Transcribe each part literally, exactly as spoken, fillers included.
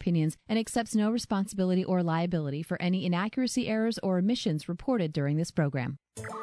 opinions and accepts no responsibility or liability for any inaccuracy, errors, or omissions reported during this program.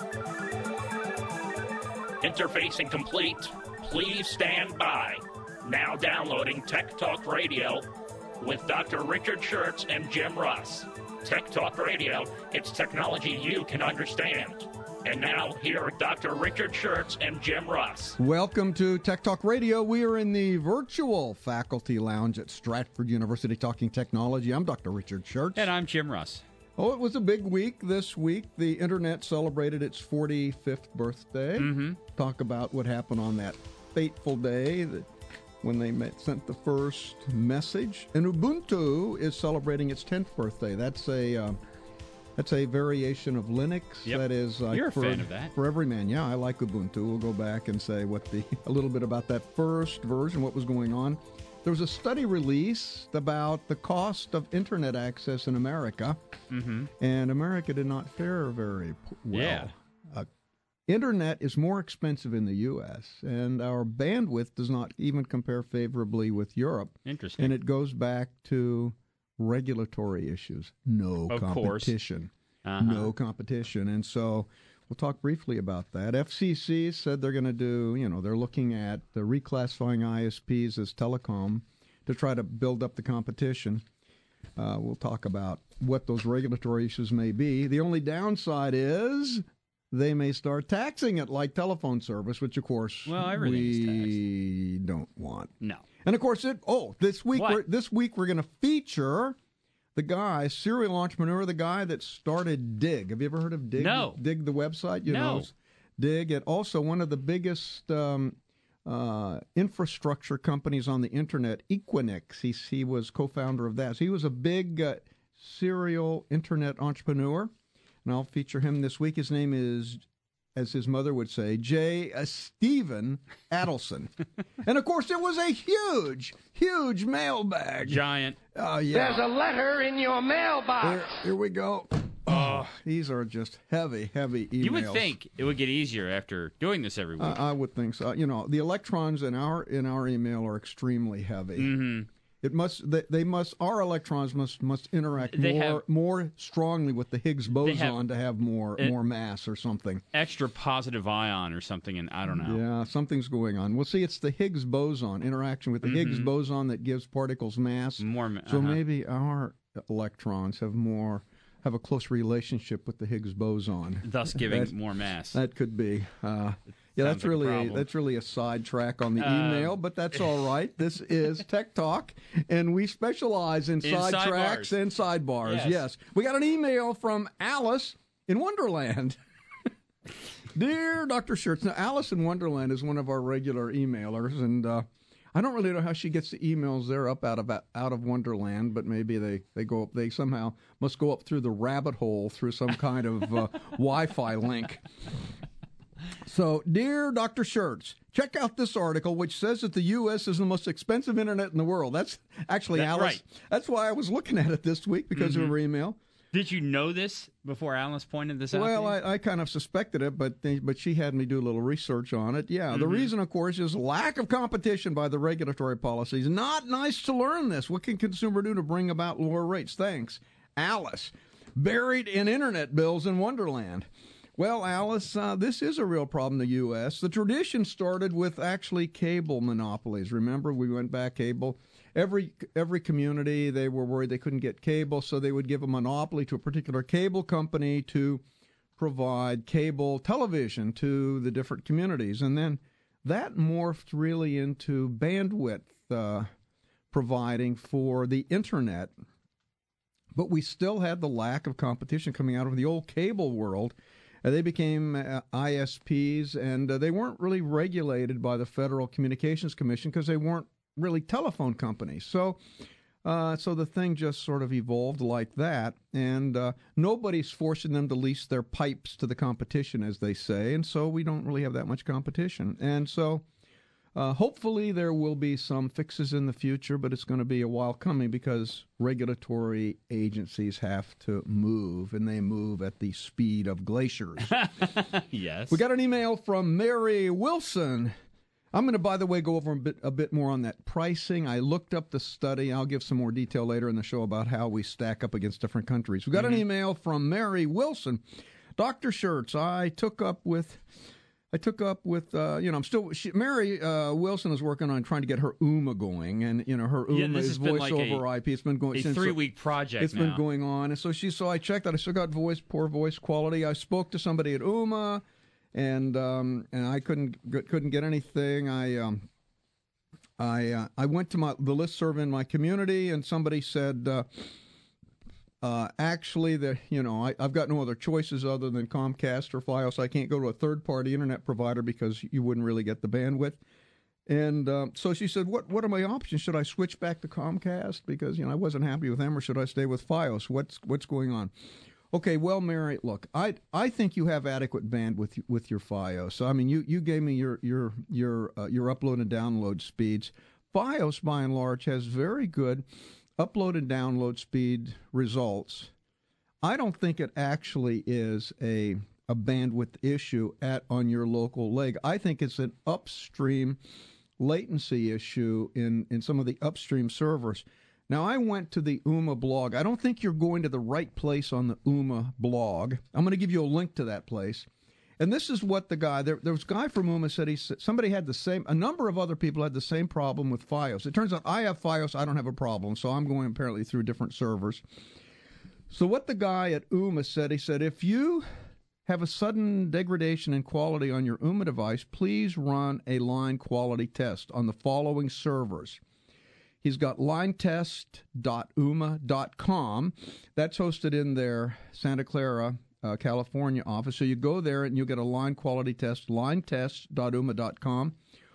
Interfacing complete. Please stand by. Now downloading Tech Talk Radio with Doctor Richard Schertz and Jim Russ. Tech Talk Radio, it's technology you can understand. And now, here are Doctor Richard Schertz and Jim Russ. Welcome to Tech Talk Radio. We are in the virtual faculty lounge at Stratford University talking technology. I'm Doctor Richard Schertz. And I'm Jim Russ. Oh, it was a big week this week. The Internet celebrated its forty-fifth birthday. Mm-hmm. Talk about what happened on that fateful day that when they met, sent the first message. And Ubuntu is celebrating its tenth birthday. That's a uh, that's a variation of Linux. Yep. That is uh, You're a for, fan of that. For every man. Yeah, I like Ubuntu. We'll go back and say what the a little bit about that first version, what was going on. There was a study released about the cost of Internet access in America, mm-hmm. and America did not fare very well. Yeah. Uh, Internet is more expensive in the U S, and our bandwidth does not even compare favorably with Europe. Interesting. And it goes back to regulatory issues. No of competition. Uh-huh. No competition. And so we'll talk briefly about that. F C C said they're going to do, you know, they're looking at the reclassifying I S Ps as telecom to try to build up the competition. Uh, we'll talk about what those regulatory issues may be. The only downside is they may start taxing it like telephone service, which, of course, well, we don't want. No. And, of course, it. oh, this week What? we're, this week we're going to feature the guy, serial entrepreneur, the guy that started Dig. Have you ever heard of Dig? No. Dig, the website? You No. know, Dig, and also one of the biggest um, uh, infrastructure companies on the Internet, Equinix. He, he was co-founder of that. So he was a big uh, serial Internet entrepreneur. And I'll feature him this week. His name is, as his mother would say, J. Uh, Stephen Adelson. And, of course, it was a huge, huge mailbag. Giant. Oh, yeah. There's a letter in your mailbox. Here, here we go. Oh, these are just heavy, heavy emails. You would think it would get easier after doing this every week. Uh, I would think so. You know, the electrons in our in our email are extremely heavy. Mm-hmm. It must. They, they must. Our electrons must must interact They more have- more strongly with the Higgs boson have- to have more it- more mass or something. Extra positive ion or something, and I don't know. Yeah, something's going on. Well, see, it's the Higgs boson interaction with the Mm-hmm. Higgs boson that gives particles mass. More. ma- So uh-huh. maybe our electrons have more have a close relationship with the Higgs boson. Thus giving That- more mass. That could be. Uh, yeah, Sounds that's like a really a problem. that's really a sidetrack on the Uh, email, but that's all right. This is Tech Talk, and we specialize in, In sidetracks sidebars. and sidebars. Yes. Yes, we got an email from Alice in Wonderland. Dear Doctor Schertz, now Alice in Wonderland is one of our regular emailers, and uh, I don't really know how she gets the emails there up out of out of Wonderland, but maybe they, they go up. They somehow must go up through the rabbit hole through some kind of uh, Wi-Fi link. So, dear Doctor Schertz, check out this article which says that the U S is the most expensive internet in the world. That's actually That's Alice. right. That's why I was looking at it this week because Mm-hmm. of her email. Did you know this before Alice pointed this out? Well, to you? I, I kind of suspected it, but they, but she had me do a little research on it. Yeah, the Mm-hmm. reason, of course, is lack of competition by the regulatory policies. Not nice to learn this. What can consumer do to bring about lower rates? Thanks, Alice. Buried in internet bills in Wonderland. Well, Alice, uh, this is a real problem in the U S. The tradition started with actually cable monopolies. Remember, we went back cable. Every every community, they were worried they couldn't get cable, so they would give a monopoly to a particular cable company to provide cable television to the different communities. And then that morphed really into bandwidth uh, providing for the Internet. But we still had the lack of competition coming out of the old cable world. Uh, they became uh, I S Ps, and uh, they weren't really regulated by the Federal Communications Commission because they weren't really telephone companies. So uh, so the thing just sort of evolved like that, and uh, nobody's forcing them to lease their pipes to the competition, as they say, and so we don't really have that much competition. And so uh, hopefully there will be some fixes in the future, but it's going to be a while coming because regulatory agencies have to move, and they move at the speed of glaciers. Yes. We got an email from Mary Wilson. I'm going to, by the way, go over a bit, a bit more on that pricing. I looked up the study. I'll give some more detail later in the show about how we stack up against different countries. We got mm-hmm. an email from Mary Wilson. Doctor Schertz, I took up with... I took up with, uh, you know, I'm still, she, Mary uh, Wilson is working on trying to get her U M A going, and, you know, her U M A yeah, is voice like over a, I P. It's been going a since. three-week project It's now. been going on, and so she, so I checked that. I still got voice, poor voice quality. I spoke to somebody at U M A, and um, and I couldn't couldn't get anything. I um, I uh, I went to my the listserv in my community, and somebody said, uh, uh, actually, that you know I, I've got no other choices other than Comcast or Fios. I can't go to a third-party internet provider because you wouldn't really get the bandwidth. And um, so she said, "What what are my options? Should I switch back to Comcast because you know I wasn't happy with them, or should I stay with Fios? What's what's going on?" Okay, well, Mary, look, I I think you have adequate bandwidth with your Fios. I mean, you, you gave me your your your uh, your upload and download speeds. Fios, by and large, has very good upload and download speed results. I don't think it actually is a a bandwidth issue at on your local leg. I think it's an upstream latency issue in, in some of the upstream servers. Now, I went to the U M A blog. I don't think you're going to the right place on the U M A blog. I'm going to give you a link to that place. And this is what the guy, there, there was a guy from U M A said, he said, somebody had the same, a number of other people had the same problem with Fios. It turns out I have Fios, I don't have a problem, so I'm going apparently through different servers. So what the guy at U M A said, he said, if you have a sudden degradation in quality on your U M A device, please run a line quality test on the following servers. He's got line test dot U M A dot com. That's hosted in their Santa Clara, uh, California office. So you go there and you get a line quality test, line test dot U M A dot com.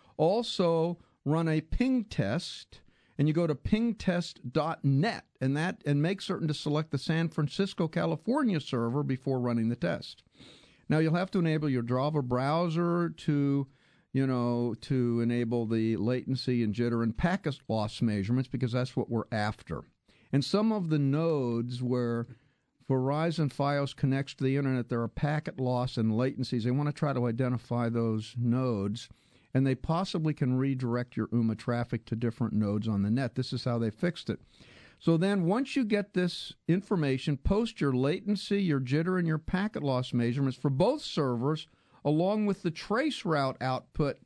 Also run a ping test, and you go to ping test dot net, and that and make certain to select the San Francisco, California server before running the test. Now you'll have to enable your Java browser to you know, to enable the latency and jitter and packet loss measurements, because that's what we're after. And some of the nodes where Verizon Fios connects to the internet, there are packet loss and latencies. They want to try to identify those nodes, and they possibly can redirect your U M A traffic to different nodes on the net. This is how they fixed it. So then once you get this information, post your latency, your jitter, and your packet loss measurements for both servers, along with the trace route output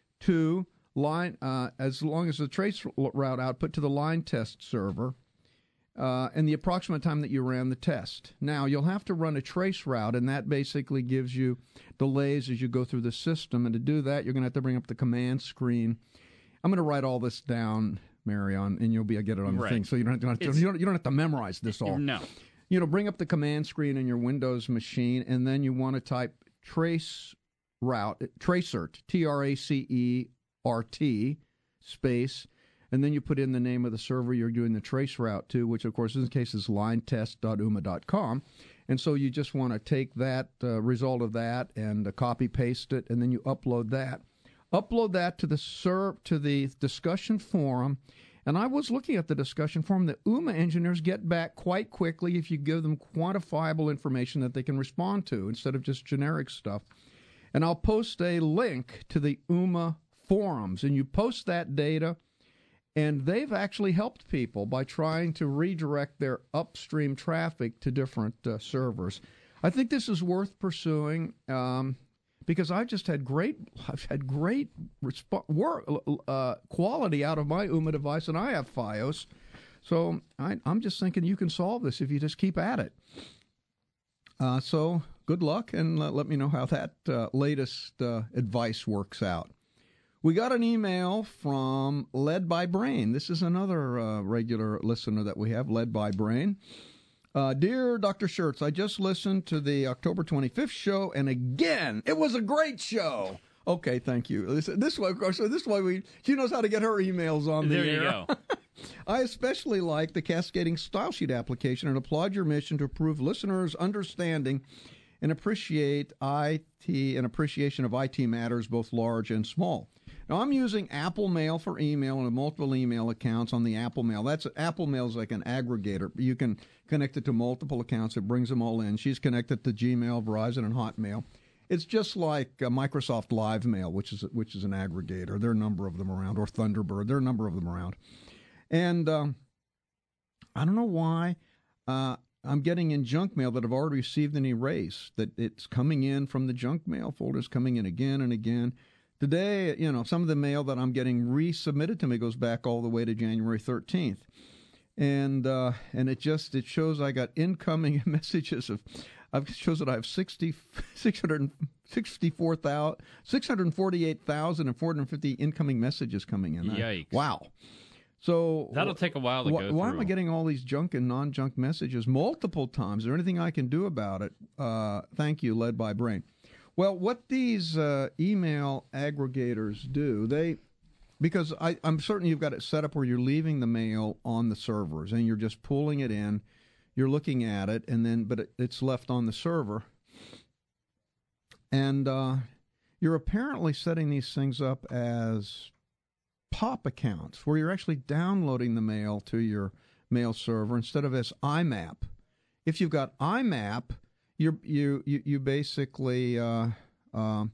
to line, uh, as long as the trace route output to the line test server, uh, and the approximate time that you ran the test. Now, you'll have to run a trace route, and that basically gives you delays as you go through the system. And to do that, you're going to have to bring up the command screen. I'm going to write all this down, Mary, on, and you'll be able to get it on the right. thing, so you don't, have to, you, don't, you don't have to memorize this all. No. You know, bring up the command screen in your Windows machine, and then you want to type trace route, tracert, T R A C E R T, space, and then you put in the name of the server you're doing the trace route to, which, of course, in this case is line test dot U M A dot com. And so you just want to take that uh, result of that and uh, copy-paste it, and then you upload that. Upload that to the ser- to the discussion forum. And I was looking at the discussion forum. The U M A engineers get back quite quickly if you give them quantifiable information that they can respond to instead of just generic stuff. And I'll post a link to the U M A forums, and you post that data, and they've actually helped people by trying to redirect their upstream traffic to different uh, servers. I think this is worth pursuing um, because I've just had great, I've had great resp- work, uh, quality out of my U M A device, and I have Fios. So I, I'm just thinking you can solve this if you just keep at it. Uh, so good luck, and uh, let me know how that uh, latest uh, advice works out. We got an email from Led by Brain. This is another uh, regular listener that we have, Led by Brain. Uh, Dear Doctor Schertz, I just listened to the October twenty-fifth show, and again, it was a great show. Okay, thank you. This, this way, of course, so this is why we, she knows how to get her emails on the there air. There you go. I especially like the Cascading Style Sheet application and applaud your mission to improve listeners' understanding and appreciate I T and appreciation of I T matters, both large and small. Now, I'm using Apple Mail for email and multiple email accounts on the Apple Mail. That's Apple Mail is like an aggregator. You can connect it to multiple accounts. It brings them all in. She's connected to Gmail, Verizon, and Hotmail. it's just like uh, Microsoft Live Mail, which is which is an aggregator. There are a number of them around, or Thunderbird. There are a number of them around, and um, I don't know why uh, I'm getting in junk mail that I've already received and erased. That it's coming in from the junk mail folders, coming in again and again. Today, you know, some of the mail that I'm getting resubmitted to me goes back all the way to January thirteenth. And uh, and it just it shows I got incoming messages of, it shows that I have sixty, six hundred sixty-four thousand, six hundred forty-eight thousand four hundred fifty incoming messages coming in. Yikes. Wow. So that'll take a while to wh- go why through. Why am I getting all these junk and non-junk messages multiple times? Is there anything I can do about it? Uh, thank you, led by Brain. Well, what these uh, email aggregators do, they... Because I, I'm certain you've got it set up where you're leaving the mail on the servers and you're just pulling it in, you're looking at it, and then but it, it's left on the server. And uh, you're apparently setting these things up as POP accounts, where you're actually downloading the mail to your mail server instead of as I MAP. If you've got I MAP, you're, you you you basically. Uh, uh,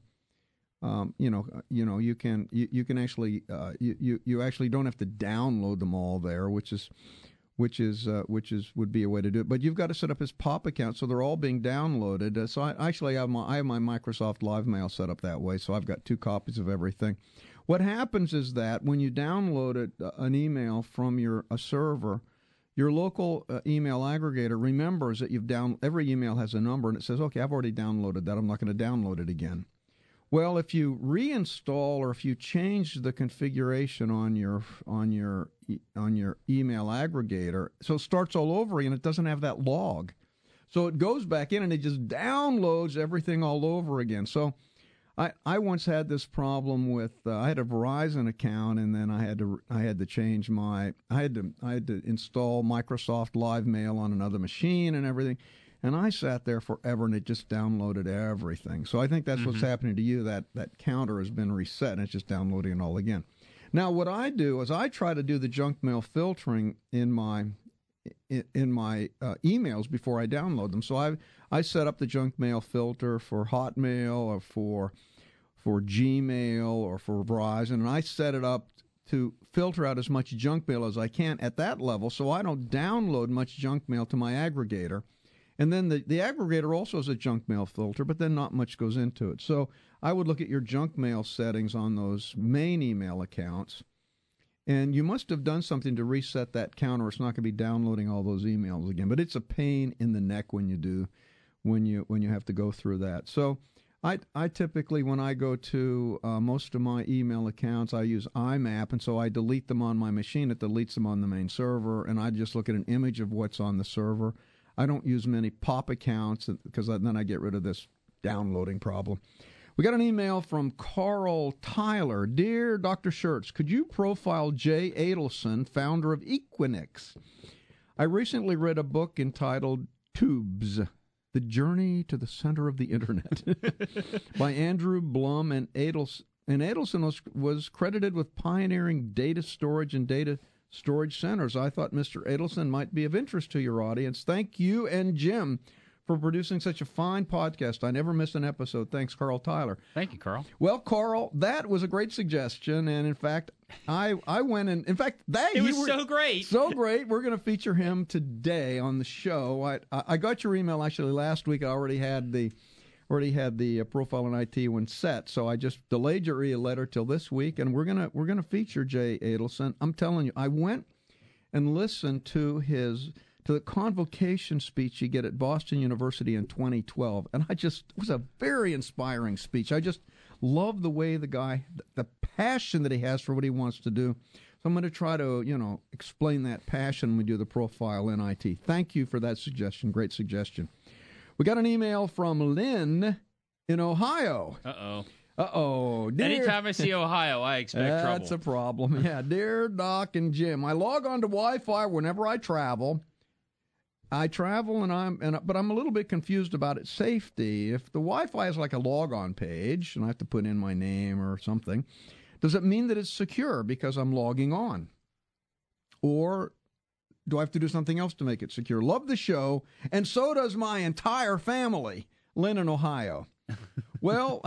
Um, you know, you know, you can you, you can actually uh, you, you you actually don't have to download them all there, which is which is uh, which is would be a way to do it. But you've got to set up as POP accounts, so they're all being downloaded. Uh, so I actually have my I have my Microsoft Live Mail set up that way, so I've got two copies of everything. What happens is that when you download it, uh, an email from your a server, your local uh, email aggregator remembers that you've down every email has a number, and it says, okay, I've already downloaded that. I'm not going to download it again. Well, if you reinstall or if you change the configuration on your on your on your email aggregator, so it starts all over again, it doesn't have that log. So it goes back in and it just downloads everything all over again. So I, I once had this problem with uh, I had a Verizon account, and then I had to I had to change my I had to I had to install Microsoft Live Mail on another machine and everything. And I sat there forever, and it just downloaded everything. So I think that's mm-hmm. what's happening to you. That that counter has been reset, and it's just downloading it all again. Now, what I do is I try to do the junk mail filtering in my in, in my uh, emails before I download them. So I I set up the junk mail filter for Hotmail or for for Gmail or for Verizon, and I set it up to filter out as much junk mail as I can at that level, so I don't download much junk mail to my aggregator. And then the, the aggregator also has a junk mail filter, but then not much goes into it. So I would look at your junk mail settings on those main email accounts, and you must have done something to reset that counter. It's not going to be downloading all those emails again. But it's a pain in the neck when you do, when you when you have to go through that. So I I typically, when I go to uh, most of my email accounts, I use I MAP, and so I delete them on my machine. It deletes them on the main server, and I just look at an image of what's on the server. I don't use many POP accounts because then I get rid of this downloading problem. We got an email from Carl Tyler. Dear Doctor Schertz, could you profile Jay Adelson, founder of Equinix? I recently read a book entitled Tubes, The Journey to the Center of the Internet by Andrew Blum and Adelson. And Adelson was, was credited with pioneering data storage and data storage centers. I thought Mister Adelson might be of interest to your audience. Thank you and Jim for producing such a fine podcast. I never miss an episode. Thanks, Carl Tyler. Thank you, Carl. Well, Carl, that was a great suggestion, and in fact, I I went and in fact that it was were, so great, so great. We're going to feature him today on the show. I I got your email actually last week. I already had the. Already had the uh, profile on I T one set, so I just delayed your e-letter till this week, and we're gonna we're gonna feature Jay Adelson. I'm telling you, I went and listened to his to the convocation speech he did at Boston University in twenty twelve, and I just it was a very inspiring speech. I just love the way the guy, the passion that he has for what he wants to do. So I'm going to try to you know explain that passion when we do the profile in I T. Thank you for that suggestion. Great suggestion. We got an email from Lynn in Ohio. Uh-oh. Uh-oh. Dear, Anytime I see Ohio, I expect that's trouble. That's a problem. Yeah. Dear Doc and Jim, I log on to Wi-Fi whenever I travel. I travel, and I'm, and but I'm a little bit confused about its safety. If the Wi-Fi is like a log-on page, and I have to put in my name or something, does it mean that it's secure because I'm logging on? Or do I have to do something else to make it secure? Love the show, and so does my entire family. Lynn in Ohio. Well,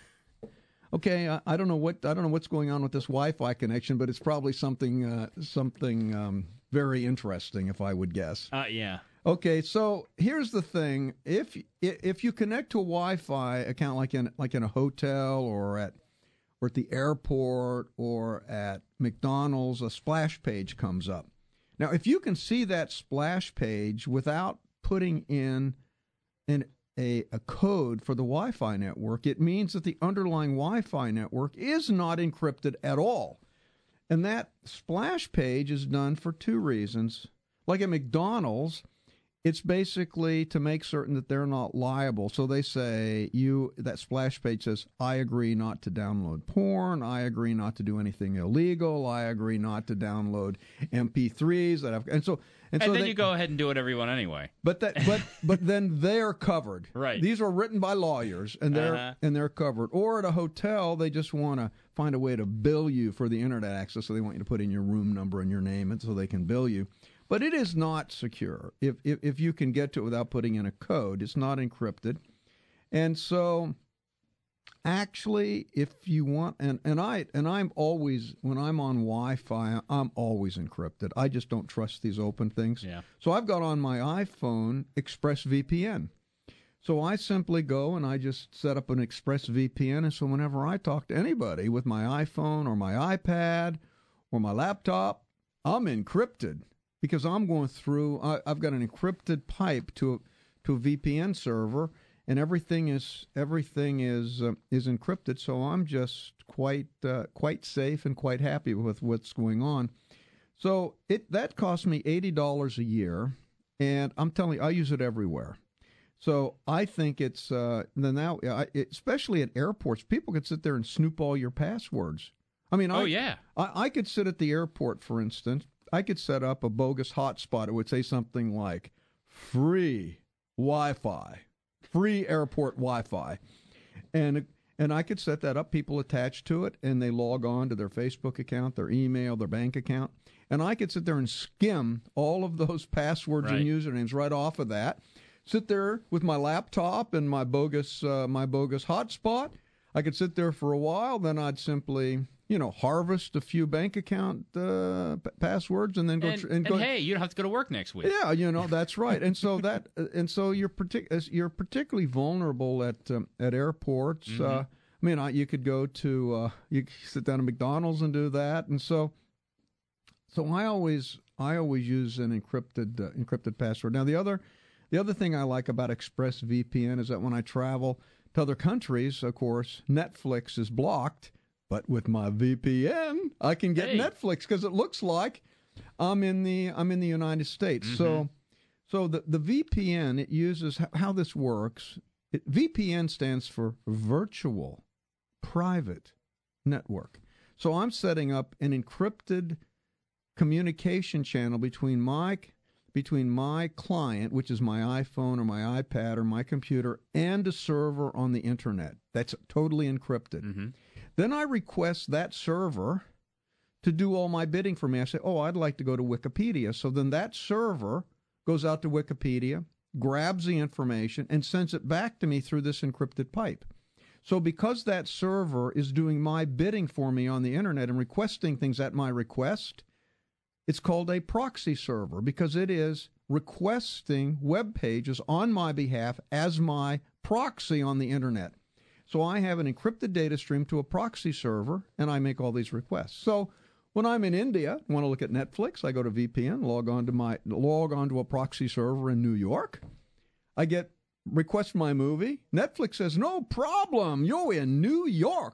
okay, I, I don't know what I don't know what's going on with this Wi-Fi connection, but it's probably something uh, something um, very interesting, if I would guess. Uh, yeah. Okay, so here's the thing: if if you connect to a Wi-Fi account, like in like in a hotel or at or at the airport or at McDonald's, a splash page comes up. Now, if you can see that splash page without putting in an, a, a code for the Wi-Fi network, it means that the underlying Wi-Fi network is not encrypted at all. And that splash page is done for two reasons. Like at McDonald's, it's basically to make certain that they're not liable. So they say, you that splash page says, I agree not to download porn. I agree not to do anything illegal. I agree not to download M P threes. That have, and so and, And so then they, you go ahead and do whatever you want anyway. But that but but then they're covered. Right. These are written by lawyers, and they're Uh-huh. and they're covered. Or at a hotel, they just want to find a way to bill you for the internet access, so they want you to put in your room number and your name, and so they can bill you. But it is not secure. If, if if you can get to it without putting in a code, it's not encrypted. And so actually, if you want, and, and I and I'm always, when I'm on Wi-Fi, I'm always encrypted. I just don't trust these open things. Yeah. So I've got on my iPhone ExpressVPN. So I simply go and I just set up an ExpressVPN, and so whenever I talk to anybody with my iPhone or my iPad or my laptop, I'm encrypted. Because I'm going through, I, I've got an encrypted pipe to a, to a V P N server, and everything is everything is uh, is encrypted. So I'm just quite uh, quite safe and quite happy with what's going on. So it that cost me eighty dollars a year, and I'm telling you, I use it everywhere. So I think it's uh, now, I, especially at airports, people could sit there and snoop all your passwords. I mean, Oh, I, yeah. I, I could sit at the airport, for instance. I could set up a bogus hotspot. It would say something like free Wi-Fi, free airport Wi-Fi. And and I could set that up. People attach to it, and they log on to their Facebook account, their email, their bank account. And I could sit there and skim all of those passwords Right. and usernames right off of that. Sit there with my laptop and my bogus uh, my bogus hotspot. I could sit there for a while. Then I'd simply, you know, harvest a few bank account uh, p- passwords, and then go And, tr- and go. hey, you don't have to go to work next week. Yeah, you know, that's right. And so that, uh, and so you're partic- as- you're particularly vulnerable at um, at airports. Mm-hmm. Uh, I mean, I, you could go to uh, you could sit down at McDonald's and do that, and so so I always I always use an encrypted uh, encrypted password. Now the other the other thing I like about ExpressVPN is that when I travel to other countries, of course, Netflix is blocked. But with my V P N, I can get Hey. Netflix because it looks like I'm in the I'm in the United States. Mm-hmm. So, so the the V P N, it uses how, how this works. It, V P N stands for Virtual Private Network. So I'm setting up an encrypted communication channel between my between my client, which is my iPhone or my iPad or my computer, and a server on the internet. That's totally encrypted. Mm-hmm. Then I request that server to do all my bidding for me. I say, oh, I'd like to go to Wikipedia. So then that server goes out to Wikipedia, grabs the information, and sends it back to me through this encrypted pipe. So because that server is doing my bidding for me on the internet and requesting things at my request, it's called a proxy server because it is requesting web pages on my behalf as my proxy on the internet. So I have an encrypted data stream to a proxy server, and I make all these requests. So when I'm in India, want to look at Netflix, I go to V P N, log on to my log on to a proxy server in New York. I get request my movie. Netflix says, no problem, you're in New York.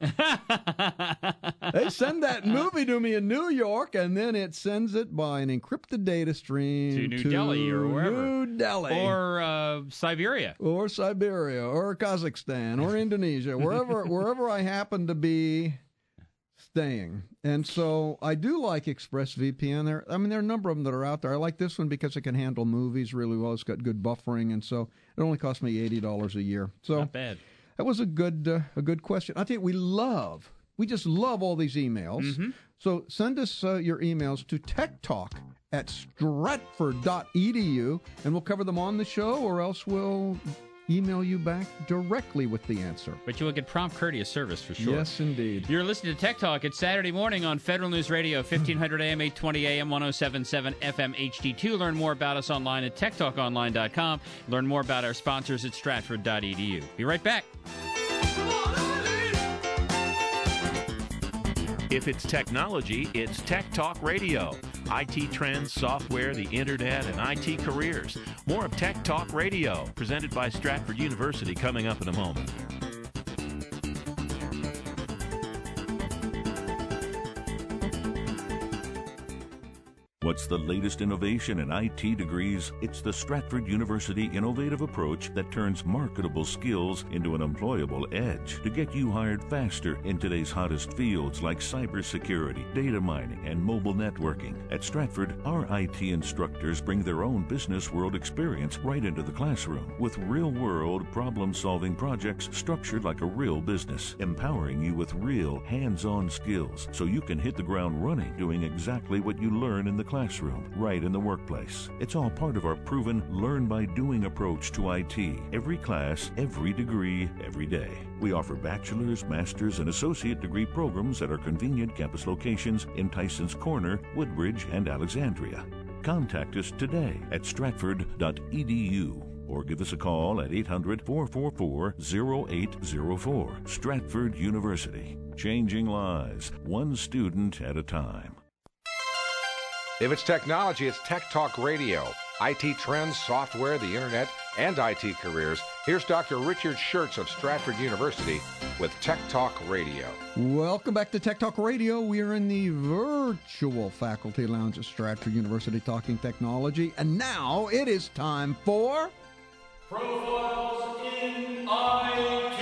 They send that movie to me in New York, and then it sends it by an encrypted data stream To New Delhi or wherever. New Delhi. Or uh, Siberia. Or Siberia, or Kazakhstan, or Indonesia, wherever wherever I happen to be staying. And so I do like ExpressVPN. There, I mean, there are a number of them that are out there. I like this one because it can handle movies really well. It's got good buffering, and so it only cost me eighty dollars a year. So Not bad. that was a good uh, a good question. I think we love, we just love all these emails. Mm-hmm. So send us uh, your emails to techtalk at stratford dot e d u, and we'll cover them on the show, or else we'll email you back directly with the answer. But you will get prompt, courteous service for sure. Yes, indeed. You're listening to Tech Talk. It's Saturday morning on Federal News Radio, fifteen hundred A M, eight twenty A M, ten seventy-seven F M H D two. Learn more about us online at tech talk online dot com. Learn more about our sponsors at stratford dot e d u. Be right back. If it's technology, it's Tech Talk Radio. I T trends, software, the internet, and I T careers. More of Tech Talk Radio, presented by Stratford University, coming up in a moment. What's the latest innovation in I T degrees? It's the Stratford University innovative approach that turns marketable skills into an employable edge to get you hired faster in today's hottest fields like cybersecurity, data mining, and mobile networking. At Stratford, our I T instructors bring their own business world experience right into the classroom with real-world problem-solving projects structured like a real business, empowering you with real hands-on skills so you can hit the ground running doing exactly what you learn in the classroom, right in the workplace. It's all part of our proven learn-by-doing approach to I T. Every class, every degree, every day. We offer bachelor's, master's, and associate degree programs at our convenient campus locations in Tysons Corner, Woodbridge, and Alexandria. Contact us today at stratford dot e d u or give us a call at eight hundred, four four four, zero eight zero four. Stratford University. Changing lives, one student at a time. If it's technology, it's Tech Talk Radio. I T trends, software, the internet, and I T careers. Here's Doctor Richard Schertz of Stratford University with Tech Talk Radio. Welcome back to Tech Talk Radio. We are in the virtual faculty lounge at Stratford University talking technology. And now it is time for... Profiles in I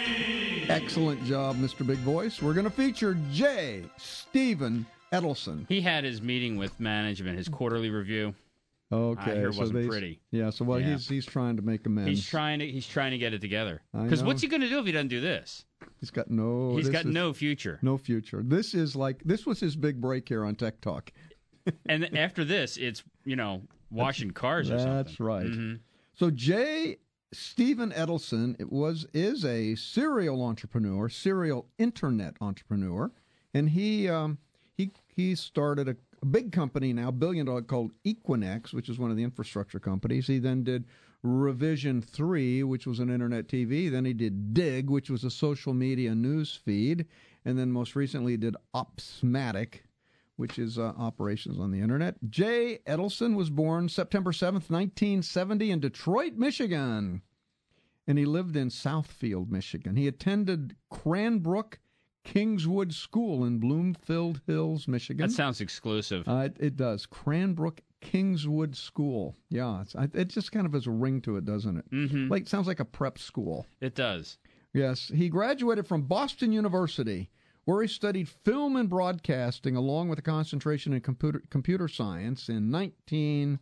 T. Excellent job, Mister Big Voice. We're going to feature J. Stephen Edelson. He had his meeting with management, his quarterly review. Okay, I hear it so wasn't they, pretty. Yeah, so well, Yeah. he's he's trying to make amends. He's trying to he's trying to get it together. I Because know. what's he going to do if he doesn't do this? He's got no. He's this got is- no future. no future. This is like this was his big break here on Tech Talk. And then after this, it's you know washing cars or something. That's right. Mhm. So J. Stephen Edelson it was is a serial entrepreneur, serial internet entrepreneur, and he um, he he started a, a big company now, billion dollar, called Equinix, which is one of the infrastructure companies. He then did Revision three, which was an internet T V. Then he did Dig, which was a social media news feed, and then most recently he did Opsmatic, which is uh, operations on the internet. Jay Edelson was born September seventh, nineteen seventy in Detroit, Michigan, and he lived in Southfield, Michigan. He attended Cranbrook Kingswood School in Bloomfield Hills, Michigan. That sounds exclusive. Uh, it, it does. Cranbrook Kingswood School. Yeah, it's, it just kind of has a ring to it, doesn't it? Mhm. Like sounds like a prep school. It does. Yes, he graduated from Boston University, where he studied film and broadcasting along with a concentration in computer, computer science in nineteen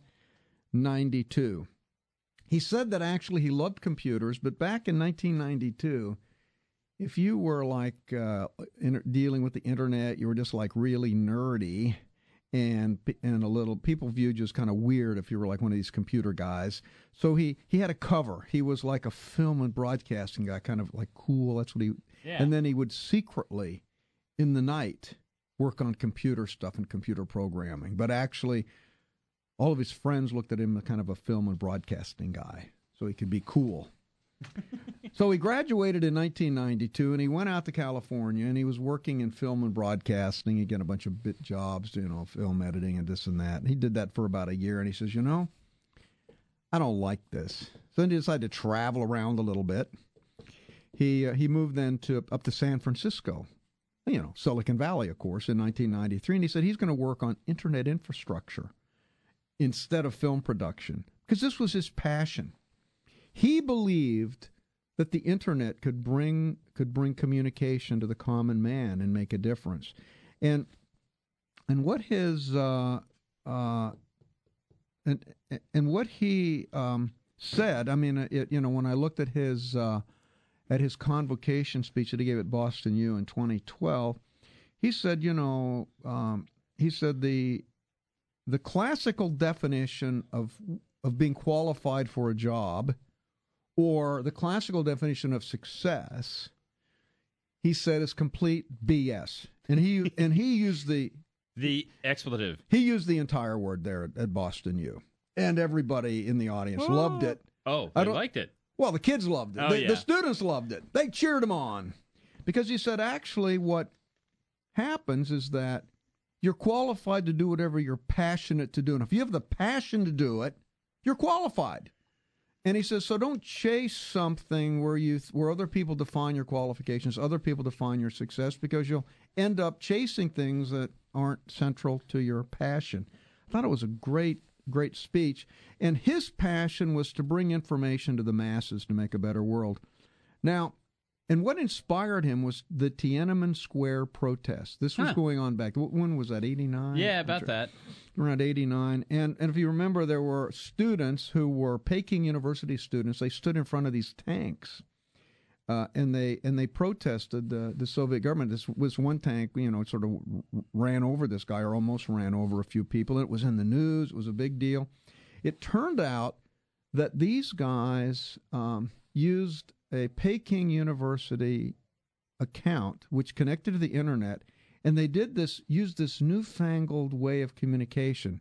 ninety-two. He said that actually he loved computers, but back in nineteen ninety-two, if you were like uh, in, dealing with the internet, you were just like really nerdy, and and a little people viewed you as kind of weird if you were like one of these computer guys. So he he had a cover. He was like a film and broadcasting guy, kind of like cool. That's what he. Yeah. And then he would secretly, in the night, work on computer stuff and computer programming. But actually, all of his friends looked at him as kind of a film and broadcasting guy, so he could be cool. So he graduated in nineteen ninety-two, and he went out to California, and he was working in film and broadcasting. He got a bunch of bit jobs, you know, film editing and this and that. And he did that for about a year, and he says, you know, I don't like this. So then he decided to travel around a little bit. He uh, he moved then to up to San Francisco, you know, Silicon Valley, of course, in nineteen ninety-three. And he said he's going to work on internet infrastructure instead of film production, because this was his passion. He believed that the internet could bring could bring communication to the common man and make a difference. And and what his uh, uh, and and what he um, said, I mean, it, you know, when I looked at his uh, at his convocation speech that he gave at Boston U in twenty twelve, he said, you know, um, he said the the classical definition of of being qualified for a job or the classical definition of success, he said is complete B S. And he and he used the the expletive. He used the entire word there at, at Boston U, and everybody in the audience oh. loved it. Oh, they liked it. Well, the kids loved it. Oh, the, yeah. the students loved it. They cheered him on because he said, actually, what happens is that you're qualified to do whatever you're passionate to do, and if you have the passion to do it, you're qualified. And he says, so don't chase something where you where other people define your qualifications, other people define your success, because you'll end up chasing things that aren't central to your passion. I thought it was a great, great speech. And his passion was to bring information to the masses to make a better world. Now, and what inspired him was the Tiananmen Square protest. This was huh. going on back, when was that, eighty-nine? Yeah, about that. Around eighty-nine. And, and if you remember, there were students who were Peking University students. They stood in front of these tanks, uh, and they and they protested the, the Soviet government. This was one tank, you know, sort of ran over this guy, or almost ran over a few people. It was in the news. It was a big deal. It turned out that these guys um, used a Peking University account, which connected to the internet, and they did this, used this newfangled way of communication,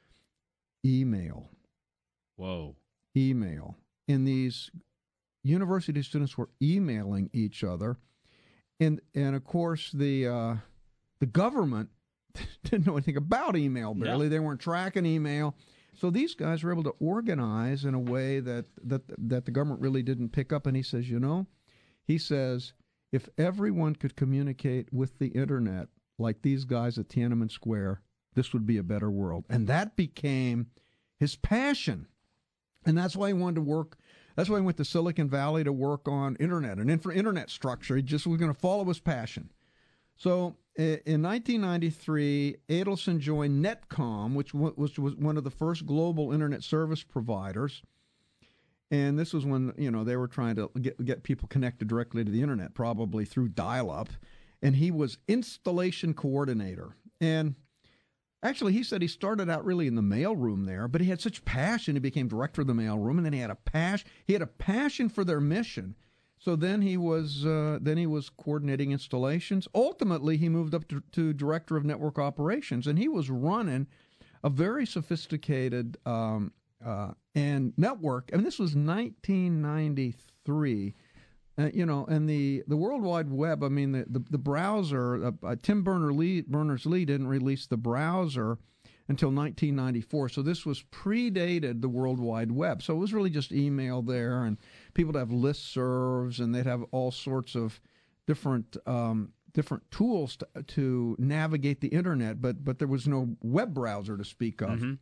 email. Whoa. Email. And these university students were emailing each other, and and of course the uh, the government didn't know anything about email, barely. No. They weren't tracking email. So these guys were able to organize in a way that, that that the government really didn't pick up. And he says, you know, he says, if everyone could communicate with the internet like these guys at Tiananmen Square, this would be a better world. And that became his passion. And that's why he wanted to work. That's why he went to Silicon Valley to work on internet and infra internet structure. He just was going to follow his passion. So in nineteen ninety-three, Adelson joined Netcom, which was, was one of the first global internet service providers. And this was when, you know, they were trying to get, get people connected directly to the internet, probably through dial-up. And he was installation coordinator. And actually, he said he started out really in the mailroom there, but he had such passion, he became director of the mailroom, and then he had a passion. He had a passion for their mission. So then he was uh, then he was coordinating installations. Ultimately, he moved up to, to director of network operations, and he was running a very sophisticated um, uh, and network. I mean, this was nineteen ninety-three, uh, you know, and the, the World Wide Web. I mean, the the, the browser. Uh, uh, Tim Berners-Lee Berners-Lee didn't release the browser until nineteen ninety-four. So this was predated the World Wide Web. So it was really just email there, and people would have listservs, and they'd have all sorts of different um, different tools to, to navigate the internet, but but there was no web browser to speak of. Mm-hmm.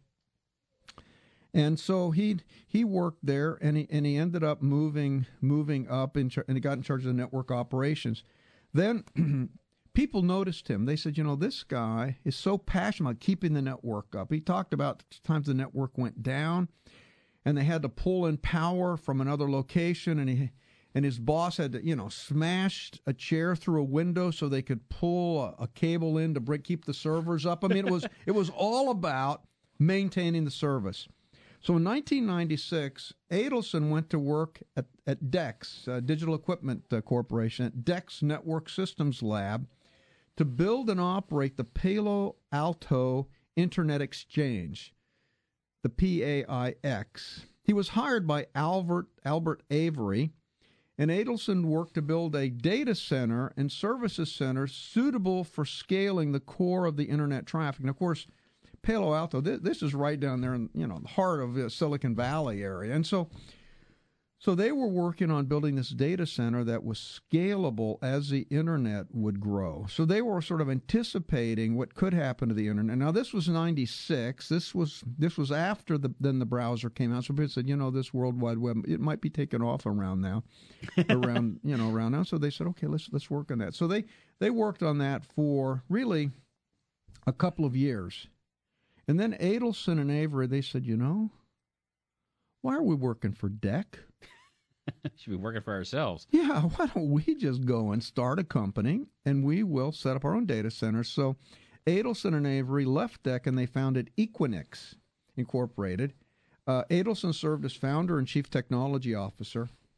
And so he he worked there, and he and he ended up moving moving up, in char- and he got in charge of the network operations. Then people noticed him. They said, you know, this guy is so passionate about keeping the network up. He talked about times the network went down, and they had to pull in power from another location, and he and his boss had to, you know, smashed a chair through a window so they could pull a, a cable in to break, keep the servers up. I mean, it was it was all about maintaining the service. So in nineteen ninety-six, Adelson went to work at, at DEX, uh, Digital Equipment uh, Corporation, at DEX Network Systems Lab, to build and operate the Palo Alto Internet Exchange, the P A I X. He was hired by Albert, Albert Avery, and Adelson worked to build a data center and services center suitable for scaling the core of the internet traffic. And, of course, Palo Alto, this, this is right down there in, you know, the heart of the Silicon Valley area. And so so they were working on building this data center that was scalable as the internet would grow. So they were sort of anticipating what could happen to the internet. Now, this was ninety-six. This was this was after the then the browser came out. So people said, you know, this World Wide Web, it might be taking off around now, around you know around now. So they said, okay, let's let's work on that. So they they worked on that for really a couple of years. And then Adelson and Avery, they said, you know, why are we working for DEC? Should be working for ourselves. Yeah, why don't we just go and start a company, and we will set up our own data center. So Adelson and Avery left DEC, and they founded Equinix Incorporated. Uh, Adelson served as founder and chief technology officer.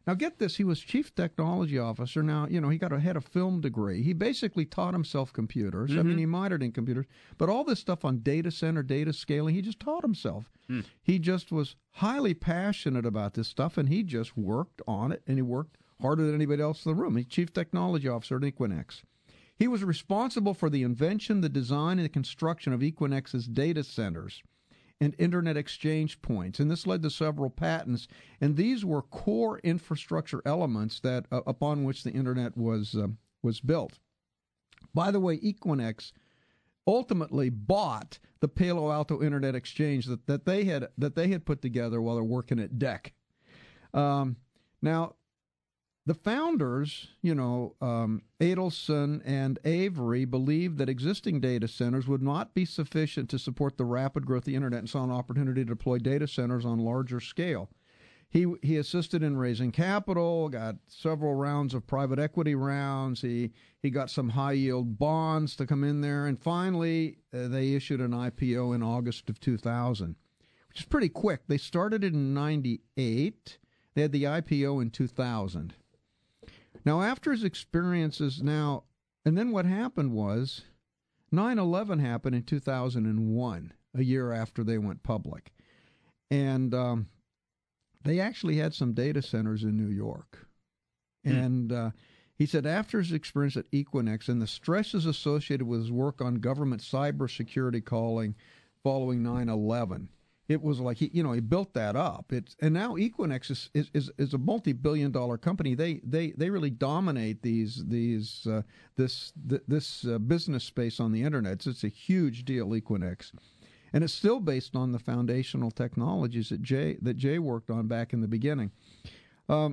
Now, get this, he was chief technology officer. Now, you know, he got a had a film degree. He basically taught himself computers. Mm-hmm. I mean, he minored in computers. But all this stuff on data center, data scaling, he just taught himself. Mm. He just was highly passionate about this stuff, and he just worked on it, and he worked harder than anybody else in the room. He's chief technology officer at Equinix. He was responsible for the invention, the design, and the construction of Equinix's data centers and Internet exchange points, and this led to several patents, and these were core infrastructure elements that uh, upon which the Internet was uh, was built. By the way, Equinix ultimately bought the Palo Alto Internet Exchange that, that they had that they had put together while they're working at D E C. Um, now, the founders, you know, um, Adelson and Avery, believed that existing data centers would not be sufficient to support the rapid growth of the Internet and saw an opportunity to deploy data centers on larger scale. He he assisted in raising capital, got several rounds of private equity rounds. He he got some high-yield bonds to come in there, and finally uh, they issued an I P O in August of two thousand, which is pretty quick. They started it in ninety-eight. They had the I P O in two thousand. Now, after his experiences now, and then what happened was nine eleven happened in two thousand one, a year after they went public. And um, they actually had some data centers in New York. Hmm. And uh, he said after his experience at Equinix and the stresses associated with his work on government cybersecurity calling following nine eleven, it was like, he, you know, he built that up. It's, and now Equinix is, is, is, is a multi-billion dollar company. They they they really dominate these these uh, this th- this uh, business space on the Internet. It's, it's a huge deal, Equinix. And it's still based on the foundational technologies that Jay, that Jay worked on back in the beginning. Um,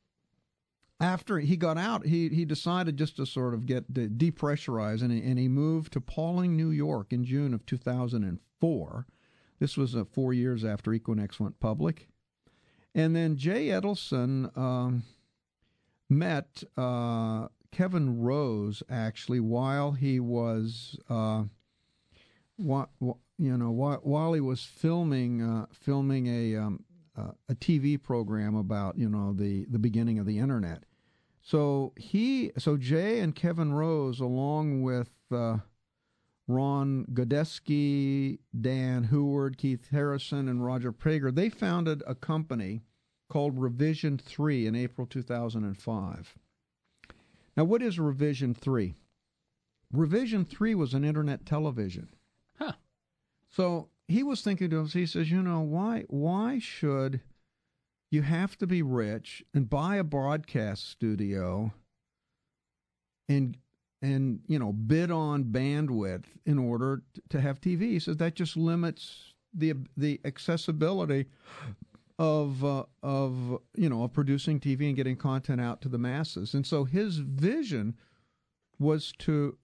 after he got out, he, he decided just to sort of get de- depressurize, and he, and he moved to Pawling, New York in June of two thousand four. This was uh, four years after Equinix went public. And then Jay Edelson um, met uh, Kevin Rose, actually, while he was, uh, wh- wh- you know, wh- while he was filming uh, filming a um, uh, a T V program about, you know, the, the beginning of the Internet. So he, so Jay and Kevin Rose, along with uh, Ron Godesky, Dan Heward, Keith Harrison, and Roger Prager, they founded a company called Revision three in April two thousand five. Now, what is Revision three? Revision three was an internet television. Huh. So he was thinking to himself, he says, you know, why, why should you have to be rich and buy a broadcast studio and and, you know, bid on bandwidth in order to have T V? He says that just limits the the accessibility of, uh, of you know, of producing T V and getting content out to the masses. And so his vision was to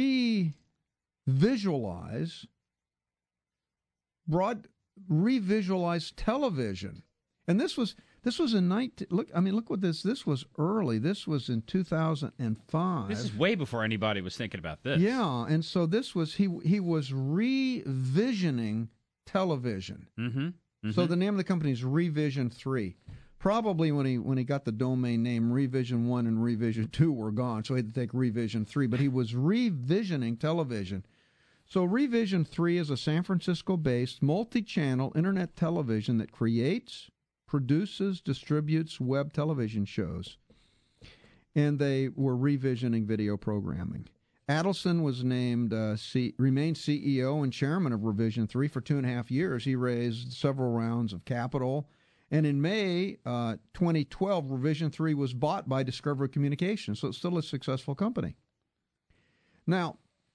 re-visualize, broad, re-visualize television. And this was... This was in nineteen. Look, I mean, look what this. This was early. This was in two thousand five. This is way before anybody was thinking about this. Yeah, and so this was he. He was revisioning television. Mm-hmm. Mm-hmm. So the name of the company is Revision three. Probably when he when he got the domain name, Revision one and Revision two were gone, so he had to take Revision three. But he was revisioning television. So Revision three is a San Francisco-based multi-channel internet television that creates, produces, distributes web television shows, and they were revisioning video programming. Adelson was named, uh, C- remained C E O and chairman of Revision three for two and a half years. He raised several rounds of capital, and in May uh, twenty twelve, Revision three was bought by Discovery Communications, so it's still a successful company. Now,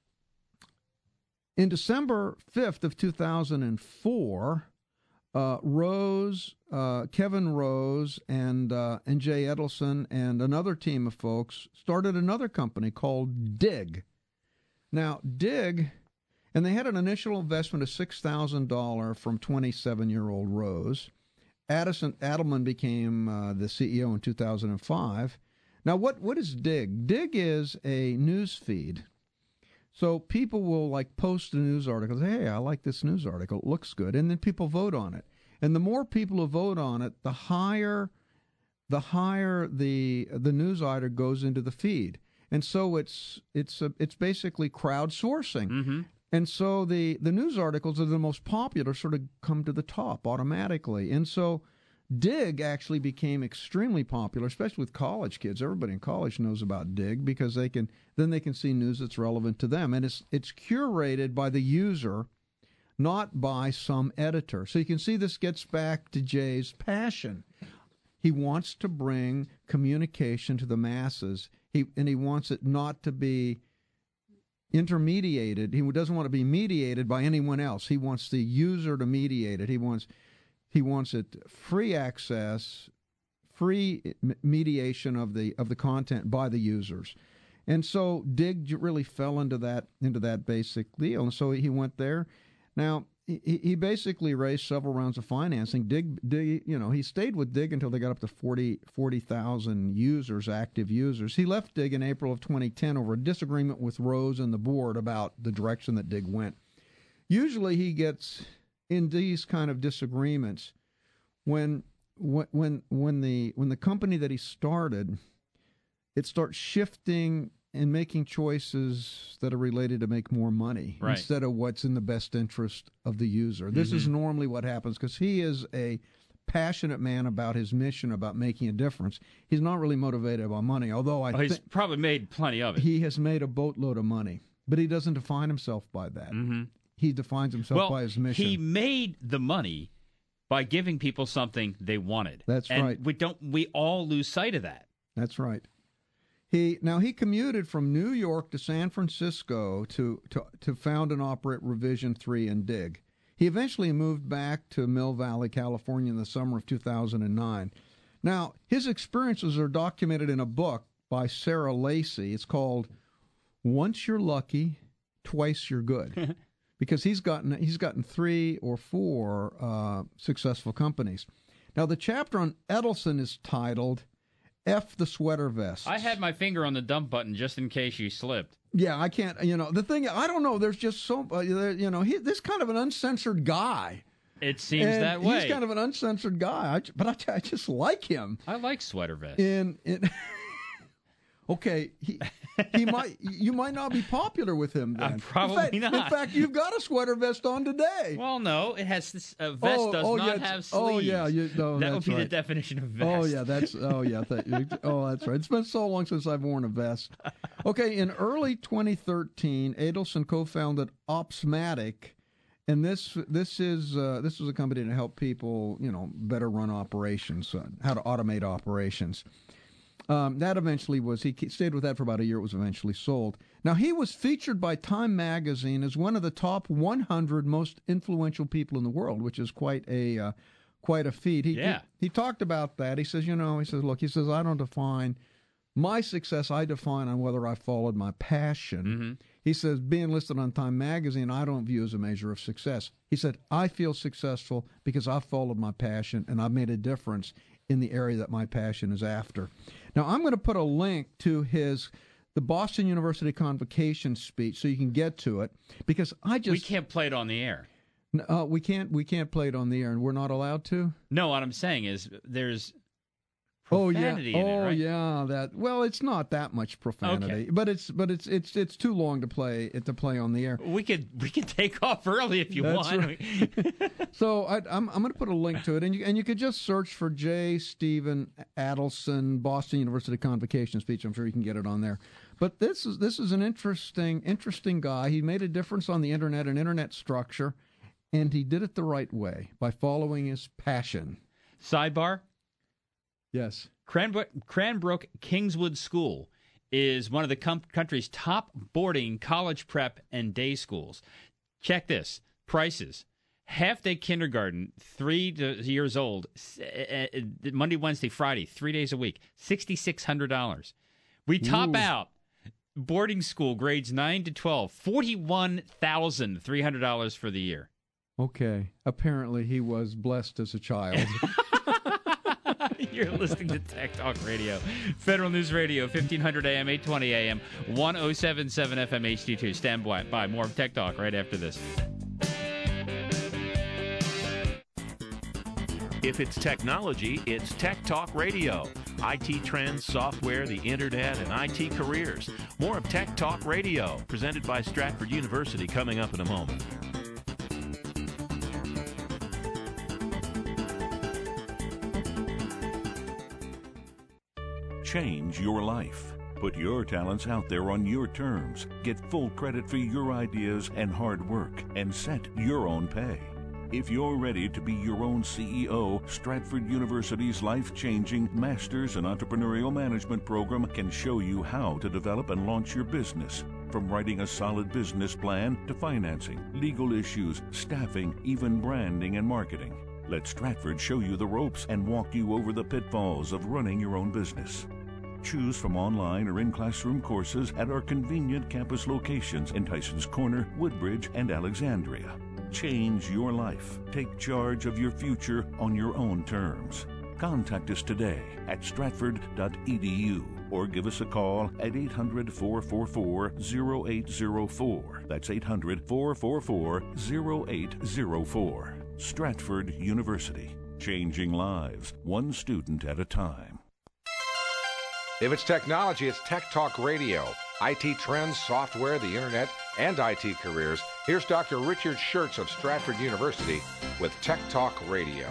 in December fifth of two thousand four, Uh, Rose, uh, Kevin Rose, and uh, and Jay Edelson and another team of folks started another company called Dig. Now, Dig, and they had an initial investment of six thousand dollars from twenty-seven-year-old Rose. Addison Adelman became uh, the C E O in two thousand five. Now, what what is Dig? Dig is a news feed. So people will, like, post a news article, say, hey, I like this news article, it looks good, and then people vote on it. And the more people who vote on it, the higher the higher the the news item goes into the feed. And so it's it's a, it's basically crowdsourcing. Mm-hmm. And so the, the news articles that are the most popular sort of come to the top automatically. And so Digg actually became extremely popular, especially with college kids. Everybody in college knows about Digg because they can then they can see news that's relevant to them. And it's it's curated by the user, not by some editor. So you can see this gets back to Jay's passion. He wants to bring communication to the masses, he and he wants it not to be intermediated. He doesn't want to be mediated by anyone else. He wants the user to mediate it. He wants he wants it free access, free mediation of the of the content by the users. And so Digg really fell into that into that basic deal. And so he went there. Now, he, he basically raised several rounds of financing. Digg, Digg, you know, he stayed with Digg until they got up to forty thousand users, active users. He left Digg in April of twenty ten over a disagreement with Rose and the board about the direction that Digg went. Usually he gets in these kind of disagreements when when when the when the company that he started, it starts shifting and making choices that are related to make more money right. instead of what's in the best interest of the user. This mm-hmm. is normally what happens because he is a passionate man about his mission, about making a difference. He's not really motivated by money, although I oh, he's think probably made plenty of it. He has made a boatload of money, but he doesn't define himself by that. Mm-hmm. He defines himself well, by his mission. He made the money by giving people something they wanted. That's and right. We don't. We all lose sight of that. That's right. He now he commuted from New York to San Francisco to, to, to found and operate Revision three and Digg. He eventually moved back to Mill Valley, California in the summer of two thousand nine. Now, his experiences are documented in a book by Sarah Lacey. It's called Once You're Lucky, Twice You're Good. Because he's gotten he's gotten three or four uh, successful companies. Now, the chapter on Edelson is titled F the Sweater Vest. I had my finger on the dump button just in case you slipped. Yeah, I can't, you know, the thing, I don't know, there's just so, uh, you know, he, this kind of an uncensored guy. It seems and that way. He's kind of an uncensored guy, I, but I, I just like him. I like sweater vests. In, in Okay, he he might you might not be popular with him then. Uh, probably in fact, not. In fact, you've got a sweater vest on today. Well, no, it has this uh, vest oh, does oh, not yeah, have sleeves. Oh yeah, you, no, that that's would be right. the definition of vest. Oh yeah, that's oh yeah, that, oh that's right. It's been so long since I've worn a vest. Okay, in early twenty thirteen, Adelson co-founded Opsmatic. And this this is uh, this is a company to help people, you know, better run operations, uh, how to automate operations. Um, that eventually was, he stayed with that for about a year. It was eventually sold. Now, he was featured by Time Magazine as one of the top one hundred most influential people in the world, which is quite a uh, quite a feat. He, yeah. he, he talked about that. He says, you know, he says, look, he says, I don't define my success, I define on whether I followed my passion. Mm-hmm. He says, being listed on Time Magazine, I don't view as a measure of success. He said, I feel successful because I followed my passion and I've made a difference in the area that my passion is after. Now, I'm going to put a link to his the Boston University Convocation speech so you can get to it, because I just we can't play it on the air. Uh, we can't we can't play it on the air, and we're not allowed to. No, what I'm saying is there's oh yeah, profanity in oh it, right? yeah. That well, it's not that much profanity, Okay. but it's but it's it's it's too long to play it to play on the air. We could we could take off early if you That's want. right. So I, I'm I'm going to put a link to it, and you and you could just search for J. Stephen Adelson Boston University Convocation speech. I'm sure you can get it on there. But this is this is an interesting interesting guy. He made a difference on the internet and internet structure, and he did it the right way by following his passion. Sidebar. Yes. Cranbrook, Cranbrook Kingswood School is one of the com- country's top boarding college prep and day schools. Check this. Prices. Half-day kindergarten, three to years old, uh, Monday, Wednesday, Friday, three days a week, six thousand six hundred dollars. We top Ooh. out boarding school grades nine to twelve, forty-one thousand three hundred dollars for the year. Okay. Apparently he was blessed as a child. You're listening to Tech Talk Radio. Federal News Radio, fifteen hundred A M, eight twenty A M, one oh seven point seven F M H D two. Stand by. More of Tech Talk right after this. If it's technology, it's Tech Talk Radio. I T trends, software, the internet, and I T careers. More of Tech Talk Radio, presented by Stratford University, coming up in a moment. Change your life. Put your talents out there on your terms. Get full credit for your ideas and hard work, and set your own pay. If you're ready to be your own C E O, Stratford University's life-changing Masters in Entrepreneurial Management program can show you how to develop and launch your business. From writing a solid business plan to financing, legal issues, staffing, even branding and marketing. Let Stratford show you the ropes and walk you over the pitfalls of running your own business. Choose from online or in-classroom courses at our convenient campus locations in Tysons Corner, Woodbridge, and Alexandria. Change your life. Take charge of your future on your own terms. Contact us today at stratford dot e d u or give us a call at eight hundred, four four four, zero eight zero four. That's eight hundred, four four four, zero eight zero four. Stratford University. Changing lives, one student at a time. If it's technology, it's Tech Talk Radio. I T trends, software, the internet, and I T careers. Here's Doctor Richard Schertz of Stratford University with Tech Talk Radio.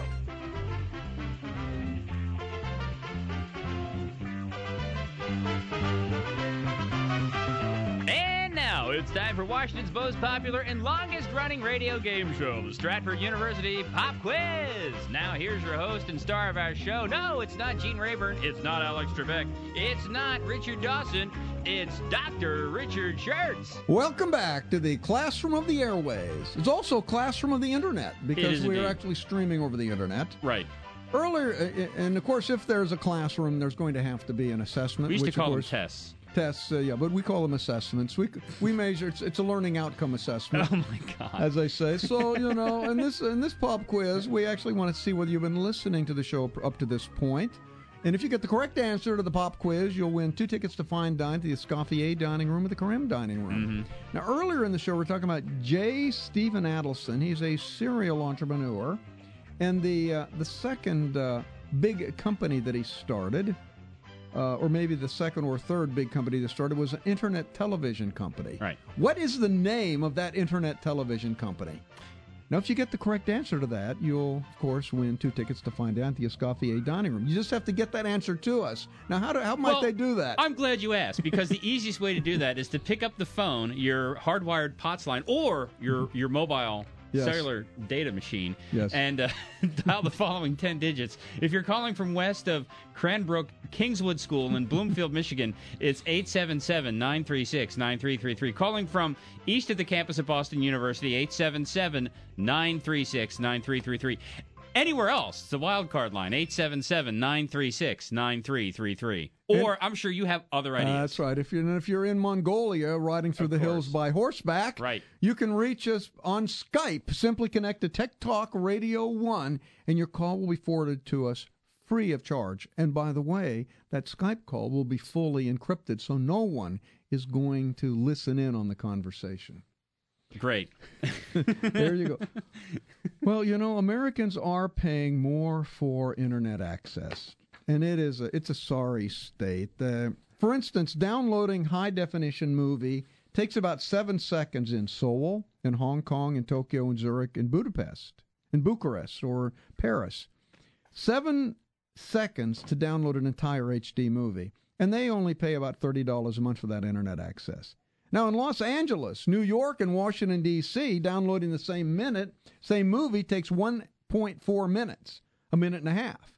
And now it's time for Washington's most popular and longest-running radio game show, the Stratford University Pop Quiz. Now here's your host and star of our show. No, it's not Gene Rayburn. It's not Alex Trebek. It's not Richard Dawson. It's Doctor Richard Schertz. Welcome back to the Classroom of the Airways. It's also Classroom of the Internet because we are actually streaming over the Internet. Right. Earlier, and of course, if there's a classroom, there's going to have to be an assessment. We used which, to call of course, them tests. Tests, uh, yeah, but we call them assessments. We we measure it's, it's a learning outcome assessment. Oh my God! As I say, so you know, in this in this pop quiz, we actually want to see whether you've been listening to the show up to this point. And if you get the correct answer to the pop quiz, you'll win two tickets to Fine Dine to the Escoffier Dining Room or the Carême Dining Room. Mm-hmm. Now, earlier in the show, we're talking about J. Stephen Adelson. He's a serial entrepreneur, and the uh, the second uh, big company that he started. Uh, or maybe the second or third big company that started was an internet television company. Right. What is the name of that internet television company? Now, if you get the correct answer to that, you'll, of course, win two tickets to find out at the Escoffier Dining Room. You just have to get that answer to us. Now, how do, how might well, they do that? I'm glad you asked, because the easiest way to do that is to pick up the phone, your hardwired P O T S line, or your, your mobile Yes. cellular data machine, yes. and uh, dial the following ten digits. If you're calling from west of Cranbrook Kingswood School in Bloomfield, Michigan, it's eight seven seven, nine three six, nine three three three. Calling from east of the campus of Boston University, eight seven seven, nine three six, nine three three three. Anywhere else, it's a wild card line, eight seven seven, nine three six, nine three three three. Or and, I'm sure you have other ideas. Uh, that's right. If you're, if you're in Mongolia riding through of the course. hills by horseback, right. you can reach us on Skype. Simply connect to Tech Talk Radio one, and your call will be forwarded to us free of charge. And by the way, that Skype call will be fully encrypted, so no one is going to listen in on the conversation. Great. There you go. Well, you know, Americans are paying more for internet access, and it is a, it's a sorry state. Uh, for instance, downloading high-definition movie takes about seven seconds in Seoul, in Hong Kong, in Tokyo, in Zurich, in Budapest, in Bucharest, or Paris. Seven seconds to download an entire H D movie, and they only pay about thirty dollars a month for that internet access. Now, in Los Angeles, New York, and Washington, D C, downloading the same minute, same movie takes one point four minutes, a minute and a half.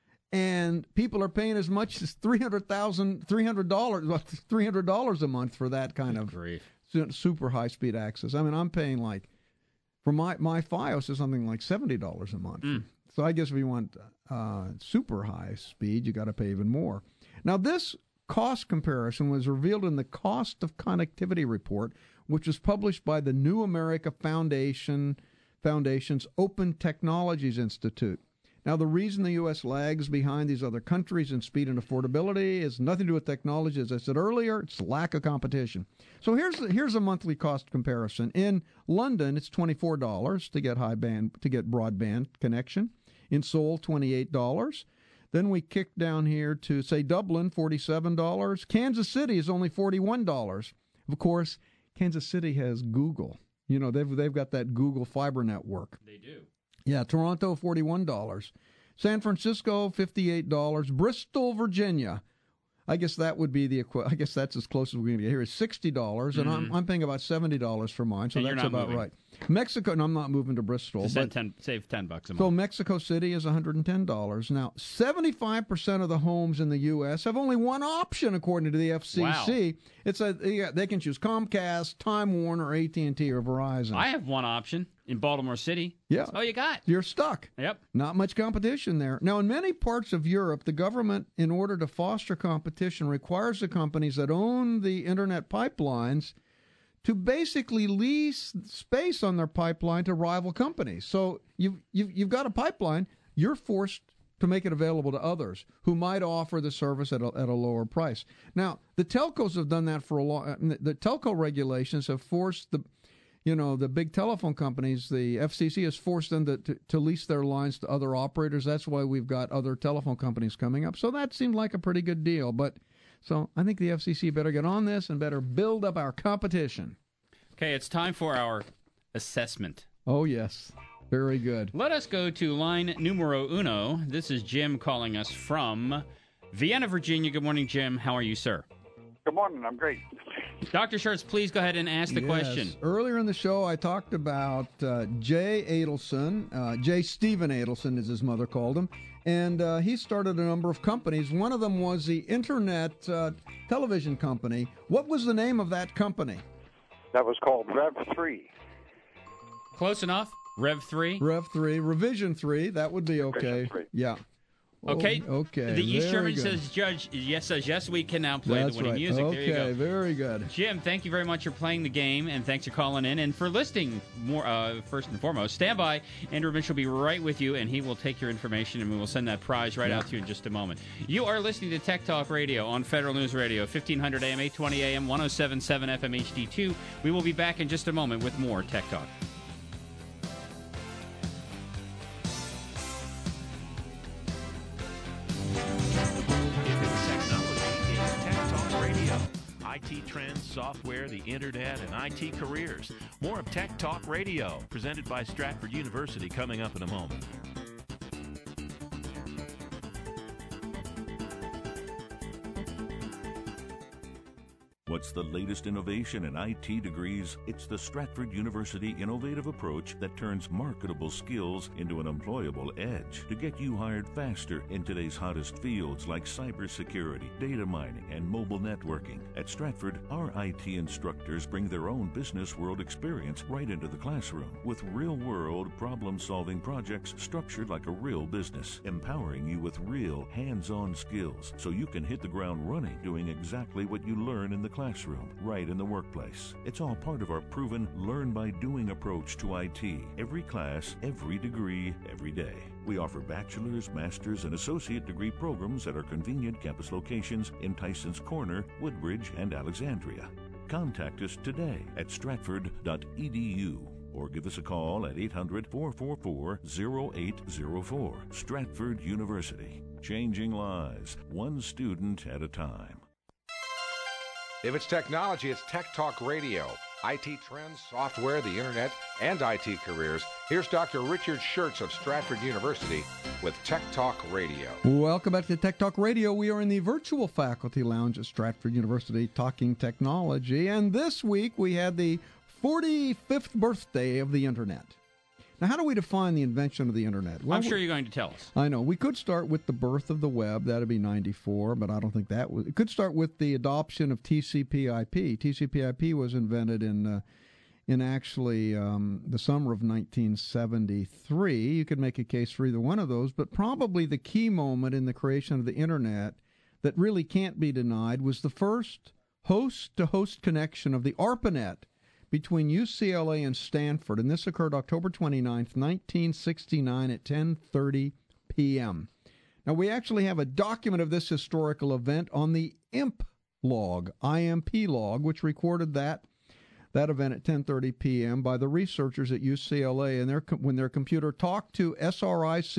And people are paying as much as three hundred thousand dollars, three hundred dollars, three hundred dollars a month for that kind Good of grief. super high-speed access. I mean, I'm paying like, for my, my Fios is something like seventy dollars a month. Mm. So I guess if you want uh, super high speed, you got to pay even more. Now, this cost comparison was revealed in the Cost of Connectivity Report, which was published by the New America Foundation Foundation's Open Technologies Institute. Now, the reason the U S lags behind these other countries in speed and affordability is nothing to do with technology. As I said earlier, it's lack of competition. So here's here's a monthly cost comparison. In London, it's twenty-four dollars to get high band to get broadband connection. In Seoul, twenty-eight dollars. Then we kick down here to, say, Dublin, forty-seven dollars. Kansas City is only forty-one dollars. Of course, Kansas City has Google. You know, they've they've got that Google fiber network. They do. Yeah, Toronto, forty-one dollars. San Francisco, fifty-eight dollars. Bristol, Virginia, I guess that would be the equi- I guess that's as close as we're going to get here. Is sixty dollars, mm-hmm. and I'm I'm paying about seventy dollars for mine, so and that's about moving. right. Mexico, and I'm not moving to Bristol. To but, ten, save ten bucks a month. So Mexico City is one hundred ten dollars. Now, seventy-five percent of the homes in the U S have only one option, according to the F C C. Wow. It's a yeah, they can choose Comcast, Time Warner, A T and T, or Verizon. I have one option in Baltimore City. Yeah. That's all you got. You're stuck. Yep. Not much competition there. Now, in many parts of Europe, the government, in order to foster competition, requires the companies that own the internet pipelines to basically lease space on their pipeline to rival companies. So you've, you've, you've got a pipeline, you're forced to make it available to others who might offer the service at a, at a lower price. Now, the telcos have done that for a long. The telco regulations have forced the, you know, the big telephone companies. The F C C has forced them to, to, to lease their lines to other operators. That's why we've got other telephone companies coming up. So that seemed like a pretty good deal. But so I think the F C C better get on this and better build up our competition. Okay, it's time for our assessment. Oh, yes. Very good. Let us go to line numero uno. This is Jim calling us from Vienna, Virginia. Good morning, Jim. How are you, sir? Good morning. I'm great. Doctor Schertz, please go ahead and ask the yes. question. Earlier in the show, I talked about uh, Jay Adelson. Uh, Jay Stephen Adelson, as his mother called him. And uh, he started a number of companies. One of them was the Internet uh, television company. What was the name of that company? That was called Rev three. Close enough. Rev three? Rev three. Revision three. That would be okay. Revision three. Yeah. Okay. Oh, okay. The East Very Sherman good. says, Judge, yes, says, yes, we can now play That's the winning right. music. Okay, there you go. very good. Jim, thank you very much for playing the game, and thanks for calling in and for listening. More uh, first and foremost, stand by. Andrew Mitchell will be right with you, and he will take your information, and we will send that prize right yeah. out to you in just a moment. You are listening to Tech Talk Radio on Federal News Radio, fifteen hundred A M, eight twenty A M, one oh seven point seven F M H D two. We will be back in just a moment with more Tech Talk. I T trends, software, the internet, and I T careers. More of Tech Talk Radio, presented by Stratford University, coming up in a moment. What's the latest innovation in I T degrees? It's the Stratford University innovative approach that turns marketable skills into an employable edge to get you hired faster in today's hottest fields like cybersecurity, data mining, and mobile networking. At Stratford, our I T instructors bring their own business world experience right into the classroom with real-world problem-solving projects structured like a real business, empowering you with real hands-on skills so you can hit the ground running doing exactly what you learn in the classroom, right in the workplace. It's all part of our proven learn-by-doing approach to I T. Every class, every degree, every day. We offer bachelor's, master's, and associate degree programs at our convenient campus locations in Tysons Corner, Woodbridge, and Alexandria. Contact us today at stratford dot e d u or give us a call at eight hundred, four four four, zero eight zero four. Stratford University. Changing lives, one student at a time. If it's technology, it's Tech Talk Radio. I T trends, software, the internet, and I T careers. Here's Doctor Richard Schertz of Stratford University with Tech Talk Radio. Welcome back to Tech Talk Radio. We are in the virtual faculty lounge at Stratford University talking technology. And this week we had the forty-fifth birthday of the internet. Now, how do we define the invention of the internet? Well, I'm sure you're going to tell us. I know. We could start with the birth of the web. That would be ninety-four, but I don't think that was. It could start with the adoption of T C P I P. T C P I P was invented in uh, in actually um, the summer of nineteen seventy-three. You could make a case for either one of those, but probably the key moment in the creation of the internet that really can't be denied was the first host-to-host connection of the ARPANET between U C L A and Stanford, and this occurred October twenty-ninth, nineteen sixty-nine at ten thirty p.m. Now, we actually have a document of this historical event on the I M P log, I M P log, which recorded that that event at ten thirty p.m. by the researchers at U C L A, and their when their computer talked to S R I C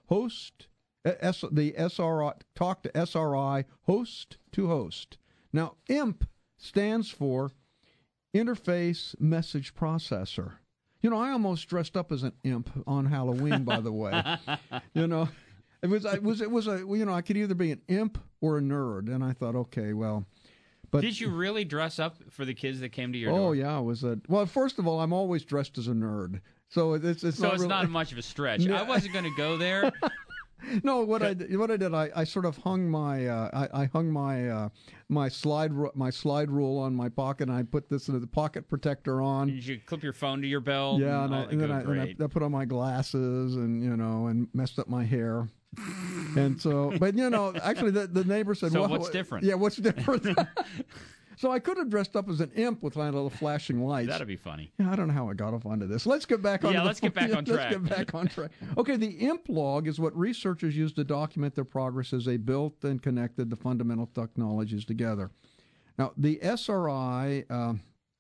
host, S, the S R I, talk to S R I, host to host. Now, I M P stands for Interface Message Processor. You know, I almost dressed up as an imp on Halloween, by the way. You know, it was, it was, it was a, you know, I could either be an imp or a nerd. And I thought, okay, well. But, did you really dress up for the kids that came to your oh, door? Oh, yeah. It was a, well, first of all, I'm always dressed as a nerd. So it's, it's so not it's really, not much of a stretch. No. I wasn't going to go there. No, what I what I did, I, I sort of hung my uh, I, I hung my uh, my slide my slide rule on my pocket, and I put this in the pocket protector on. Did you clip your phone to your belt? Yeah, and, and, I, and then I, and I, I put on my glasses, and you know, and messed up my hair. And so, but you know, actually, the, the neighbor said, "So well, what's different?" Yeah, what's different? So I could have dressed up as an imp with my little flashing lights. That'd be funny. Yeah, I don't know how I got off onto this. Let's get back on. Yeah, the, let's get back on track. Let's get back on track. Okay, the I M P log is what researchers use to document their progress as they built and connected the fundamental technologies together. Now, the S R I, uh,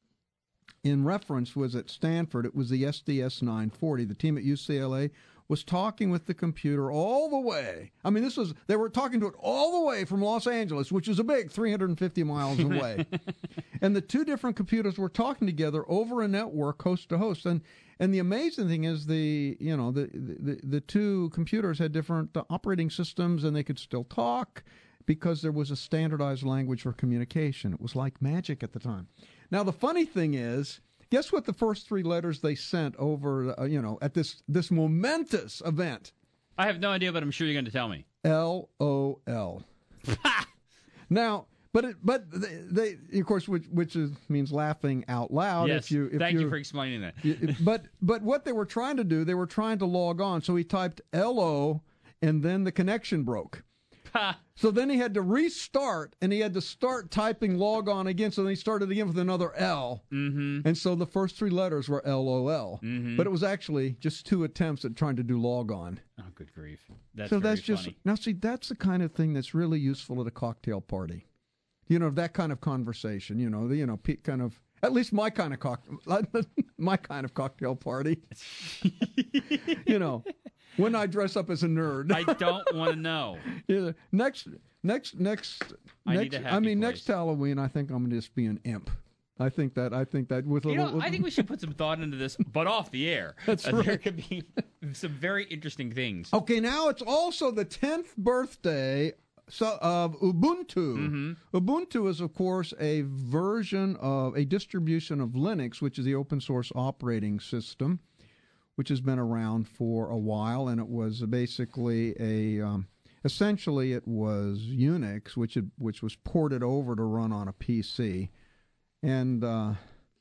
in reference, was at Stanford. It was the S D S nine forty. The team at U C L A was talking with the computer all the way. I mean, this was, they were talking to it all the way from Los Angeles, which is a big three hundred fifty miles away. And the two different computers were talking together over a network, host to host. And and the amazing thing is the, you know, the, the, the two computers had different uh, operating systems, and they could still talk because there was a standardized language for communication. It was like magic at the time. Now, the funny thing is, guess what the first three letters they sent over, uh, you know, at this this momentous event? I have no idea, but I'm sure you're going to tell me. L O L. Now, but it, but they, they, of course, which which is, means laughing out loud. Yes. If you, if Thank you you for explaining that. but but what they were trying to do, they were trying to log on. So he typed L O, and then the connection broke. So then he had to restart, and he had to start typing log on again. So then he started again with another L. Mm-hmm. And so the first three letters were L O L. Mm-hmm. But it was actually just two attempts at trying to do log on. Oh, good grief. That's so very that's just, funny. now see, that's the kind of thing that's really useful at a cocktail party. You know, that kind of conversation, you know, the, you know, kind of, at least my kind of cock, my kind of cocktail party. You know. When I dress up as a nerd. I don't want to know. Yeah, next, next, next, I next. need a happy I mean, place. next Halloween, I think I'm going to just be an imp. I think that. I think that with a You know, little. I think we should put some thought into this, but off the air. That's uh, right. There could be some very interesting things. Okay, now it's also the tenth birthday so, of Ubuntu. Mm-hmm. Ubuntu is, of course, a version of a distribution of Linux, which is the open source operating system, which has been around for a while, and it was basically a, um, essentially it was Unix, which had, which was ported over to run on a P C, and uh,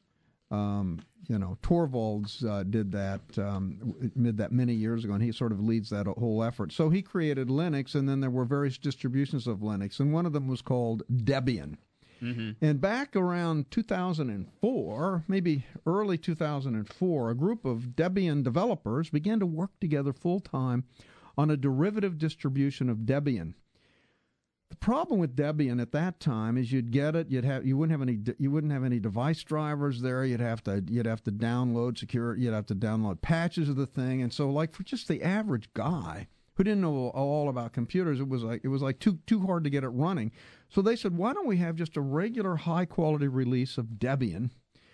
um, you know Torvalds uh, did that um, did that many years ago, and he sort of leads that whole effort. So he created Linux, and then there were various distributions of Linux, and one of them was called Debian. Mm-hmm. And back around two thousand four, maybe early two thousand four, a group of Debian developers began to work together full-time on a derivative distribution of Debian. The problem with Debian at that time is you'd get it, you'd have you wouldn't have any you wouldn't have any device drivers there. You'd have to you'd have to download secure you'd have to download patches of the thing, and so like for just the average guy who didn't know all about computers, it was like it was like too too hard to get it running. So they said, why don't we have just a regular high quality release of Debian,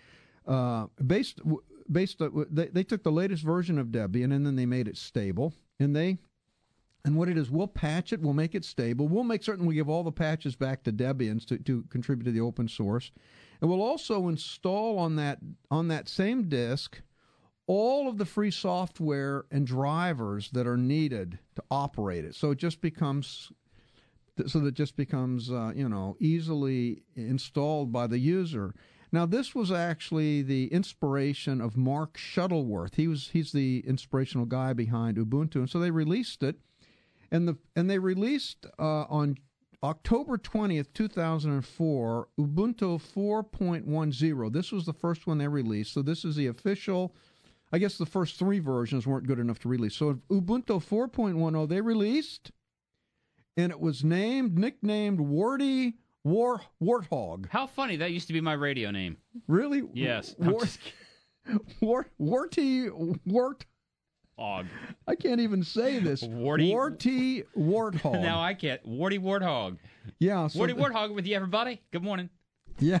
uh, based based uh, they they took the latest version of Debian and then they made it stable, and they and what it is, we'll patch it, we'll make it stable, we'll make certain we give all the patches back to Debians to, to contribute to the open source, and we'll also install on that on that same disk all of the free software and drivers that are needed to operate it. So it just becomes, so that it just becomes, uh, you know, easily installed by the user. Now, this was actually the inspiration of Mark Shuttleworth. He was he's the inspirational guy behind Ubuntu, and so they released it, and the and they released uh, on October twentieth, two thousand four, Ubuntu four point ten. This was the first one they released. So this is the official. I guess the first three versions weren't good enough to release. So Ubuntu four point ten they released, and it was named, nicknamed Warty War Warthog. How funny. That used to be my radio name. Really? Yes. War, War, Warty Wart. Hog. I can't even say this. Warty. Warty warthog. Now I can't. Warty warthog. Yeah. So Warty the, warthog with you, everybody. Good morning. Yes.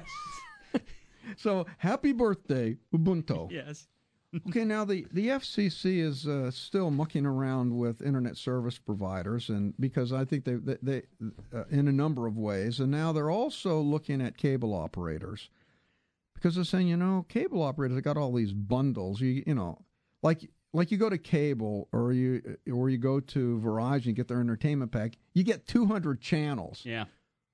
So happy birthday, Ubuntu. Yes. Okay, now the, the F C C is uh, still mucking around with internet service providers, and because I think they they, they uh, in a number of ways, and now they're also looking at cable operators because they're saying, you know, cable operators have got all these bundles. You you know, like like you go to cable or you or you go to Verizon, you get their entertainment pack, you get two hundred channels. Yeah.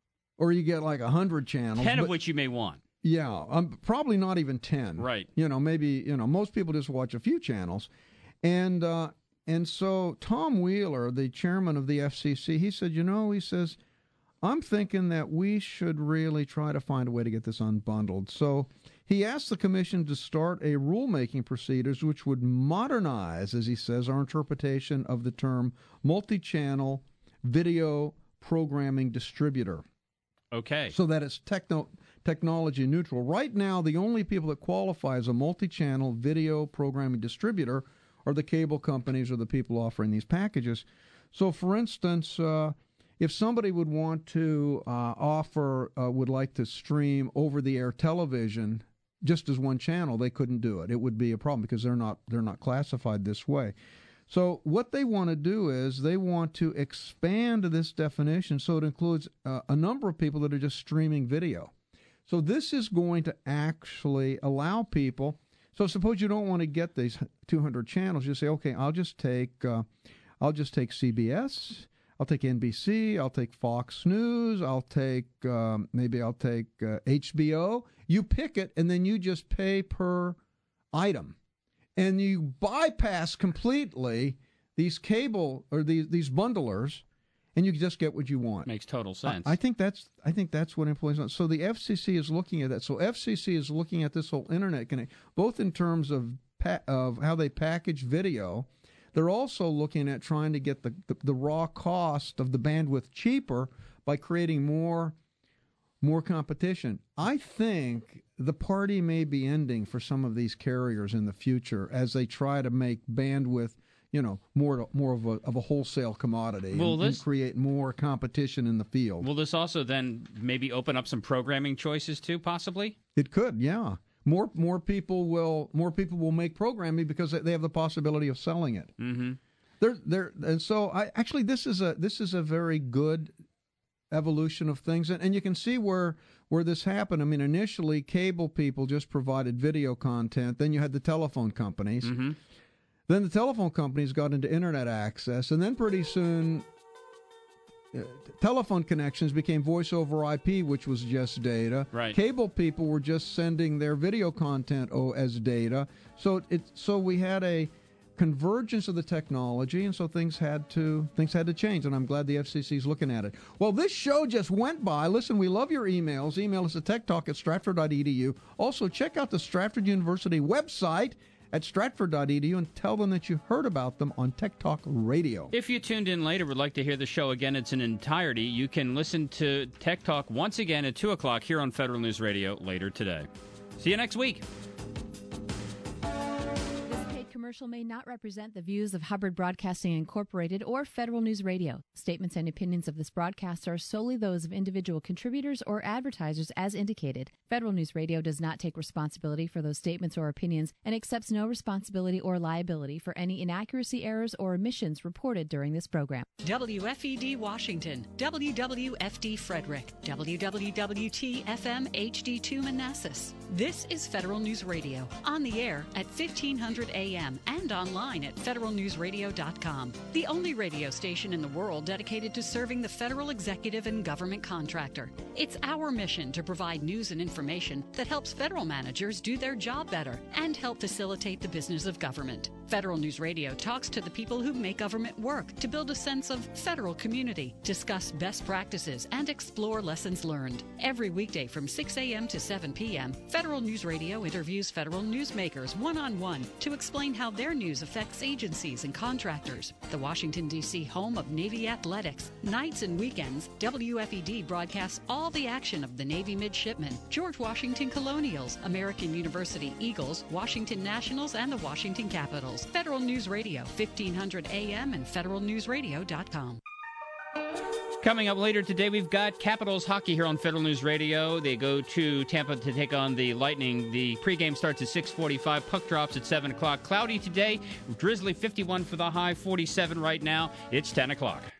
Or you get like one hundred channels. Ten of but, which you may want. Yeah, um, probably not even ten. Right. You know, maybe, you know, most people just watch a few channels. And uh, and so Tom Wheeler, the chairman of the F C C, he said, you know, he says, I'm thinking that we should really try to find a way to get this unbundled. So he asked the commission to start a rulemaking procedures which would modernize, as he says, our interpretation of the term multi-channel video programming distributor. Okay. So that it's techno technology neutral. Right now, the only people that qualify as a multi-channel video programming distributor are the cable companies or the people offering these packages. So, for instance, uh, if somebody would want to uh, offer, uh, would like to stream over-the-air television just as one channel, they couldn't do it. It would be a problem because they're not they're not classified this way. So what they want to do is they want to expand this definition so it includes uh, a number of people that are just streaming video. So this is going to actually allow people. So suppose you don't want to get these two hundred channels. You say, okay, I'll just take, uh, I'll just take C B S, I'll take N B C, I'll take Fox News, I'll take um, maybe I'll take uh, H B O. You pick it, and then you just pay per item. And you bypass completely these cable or these these bundlers, and you just get what you want. Makes total sense. I, I think that's I think that's what employees want. So the F C C is looking at that. So F C C is looking at this whole internet connect, both in terms of pa- of how they package video. They're also looking at trying to get the, the the raw cost of the bandwidth cheaper by creating more more competition. I think the party may be ending for some of these carriers in the future as they try to make bandwidth, you know, more more of a of a wholesale commodity will and, this, and create more competition in the field. Will this also then maybe open up some programming choices too, possibly? It could, yeah. More more people will more people will make programming because they have the possibility of selling it. Mm-hmm. They're, they're, and so I actually this is a this is a very good evolution of things, and, and you can see where where this happened. I mean, initially cable people just provided video content. Then you had the telephone companies. Mm-hmm. Then the telephone companies got into internet access, and then pretty soon uh, telephone connections became voice over I P, which was just data. Right. Cable people were just sending their video content oh, as data. So it so we had a convergence of the technology, and so things had to things had to change, and I'm glad the F C C is looking at it. Well, this show just went by. Listen, we love your emails. Email us at techtalk at stratford dot e d u. Also, check out the Stratford University website at stratford dot e d u and tell them that you heard about them on Tech Talk Radio. If you tuned in later, would like to hear the show again, it's in entirety. You can listen to Tech Talk once again at two o'clock here on Federal News Radio later today. See you next week. Commercial may not represent the views of Hubbard Broadcasting Incorporated or Federal News Radio. Statements and opinions of this broadcast are solely those of individual contributors or advertisers as indicated. Federal News Radio does not take responsibility for those statements or opinions and accepts no responsibility or liability for any inaccuracy, errors, or omissions reported during this program. W F E D Washington, W W F D Frederick, W W W T F M H D two Manassas. This is Federal News Radio, on the air at fifteen hundred A M and online at federal news radio dot com. The only radio station in the world dedicated to serving the federal executive and government contractor. It's our mission to provide news and information that helps federal managers do their job better and help facilitate the business of government. Federal News Radio talks to the people who make government work to build a sense of federal community, discuss best practices, and explore lessons learned. Every weekday from six A M to seven P M, Federal News Radio interviews federal newsmakers one-on-one to explain how how their news affects agencies and contractors. The Washington, D C home of Navy athletics. Nights and weekends, W F E D broadcasts all the action of the Navy midshipmen, George Washington Colonials, American University Eagles, Washington Nationals, and the Washington Capitals. Federal News Radio, fifteen hundred A M and federal news radio dot com. Coming up later today, we've got Capitals hockey here on Federal News Radio. They go to Tampa to take on the Lightning. The pregame starts at six forty-five. Puck drops at seven o'clock. Cloudy today. Drizzly fifty-one for the high, forty-seven right now. It's ten o'clock.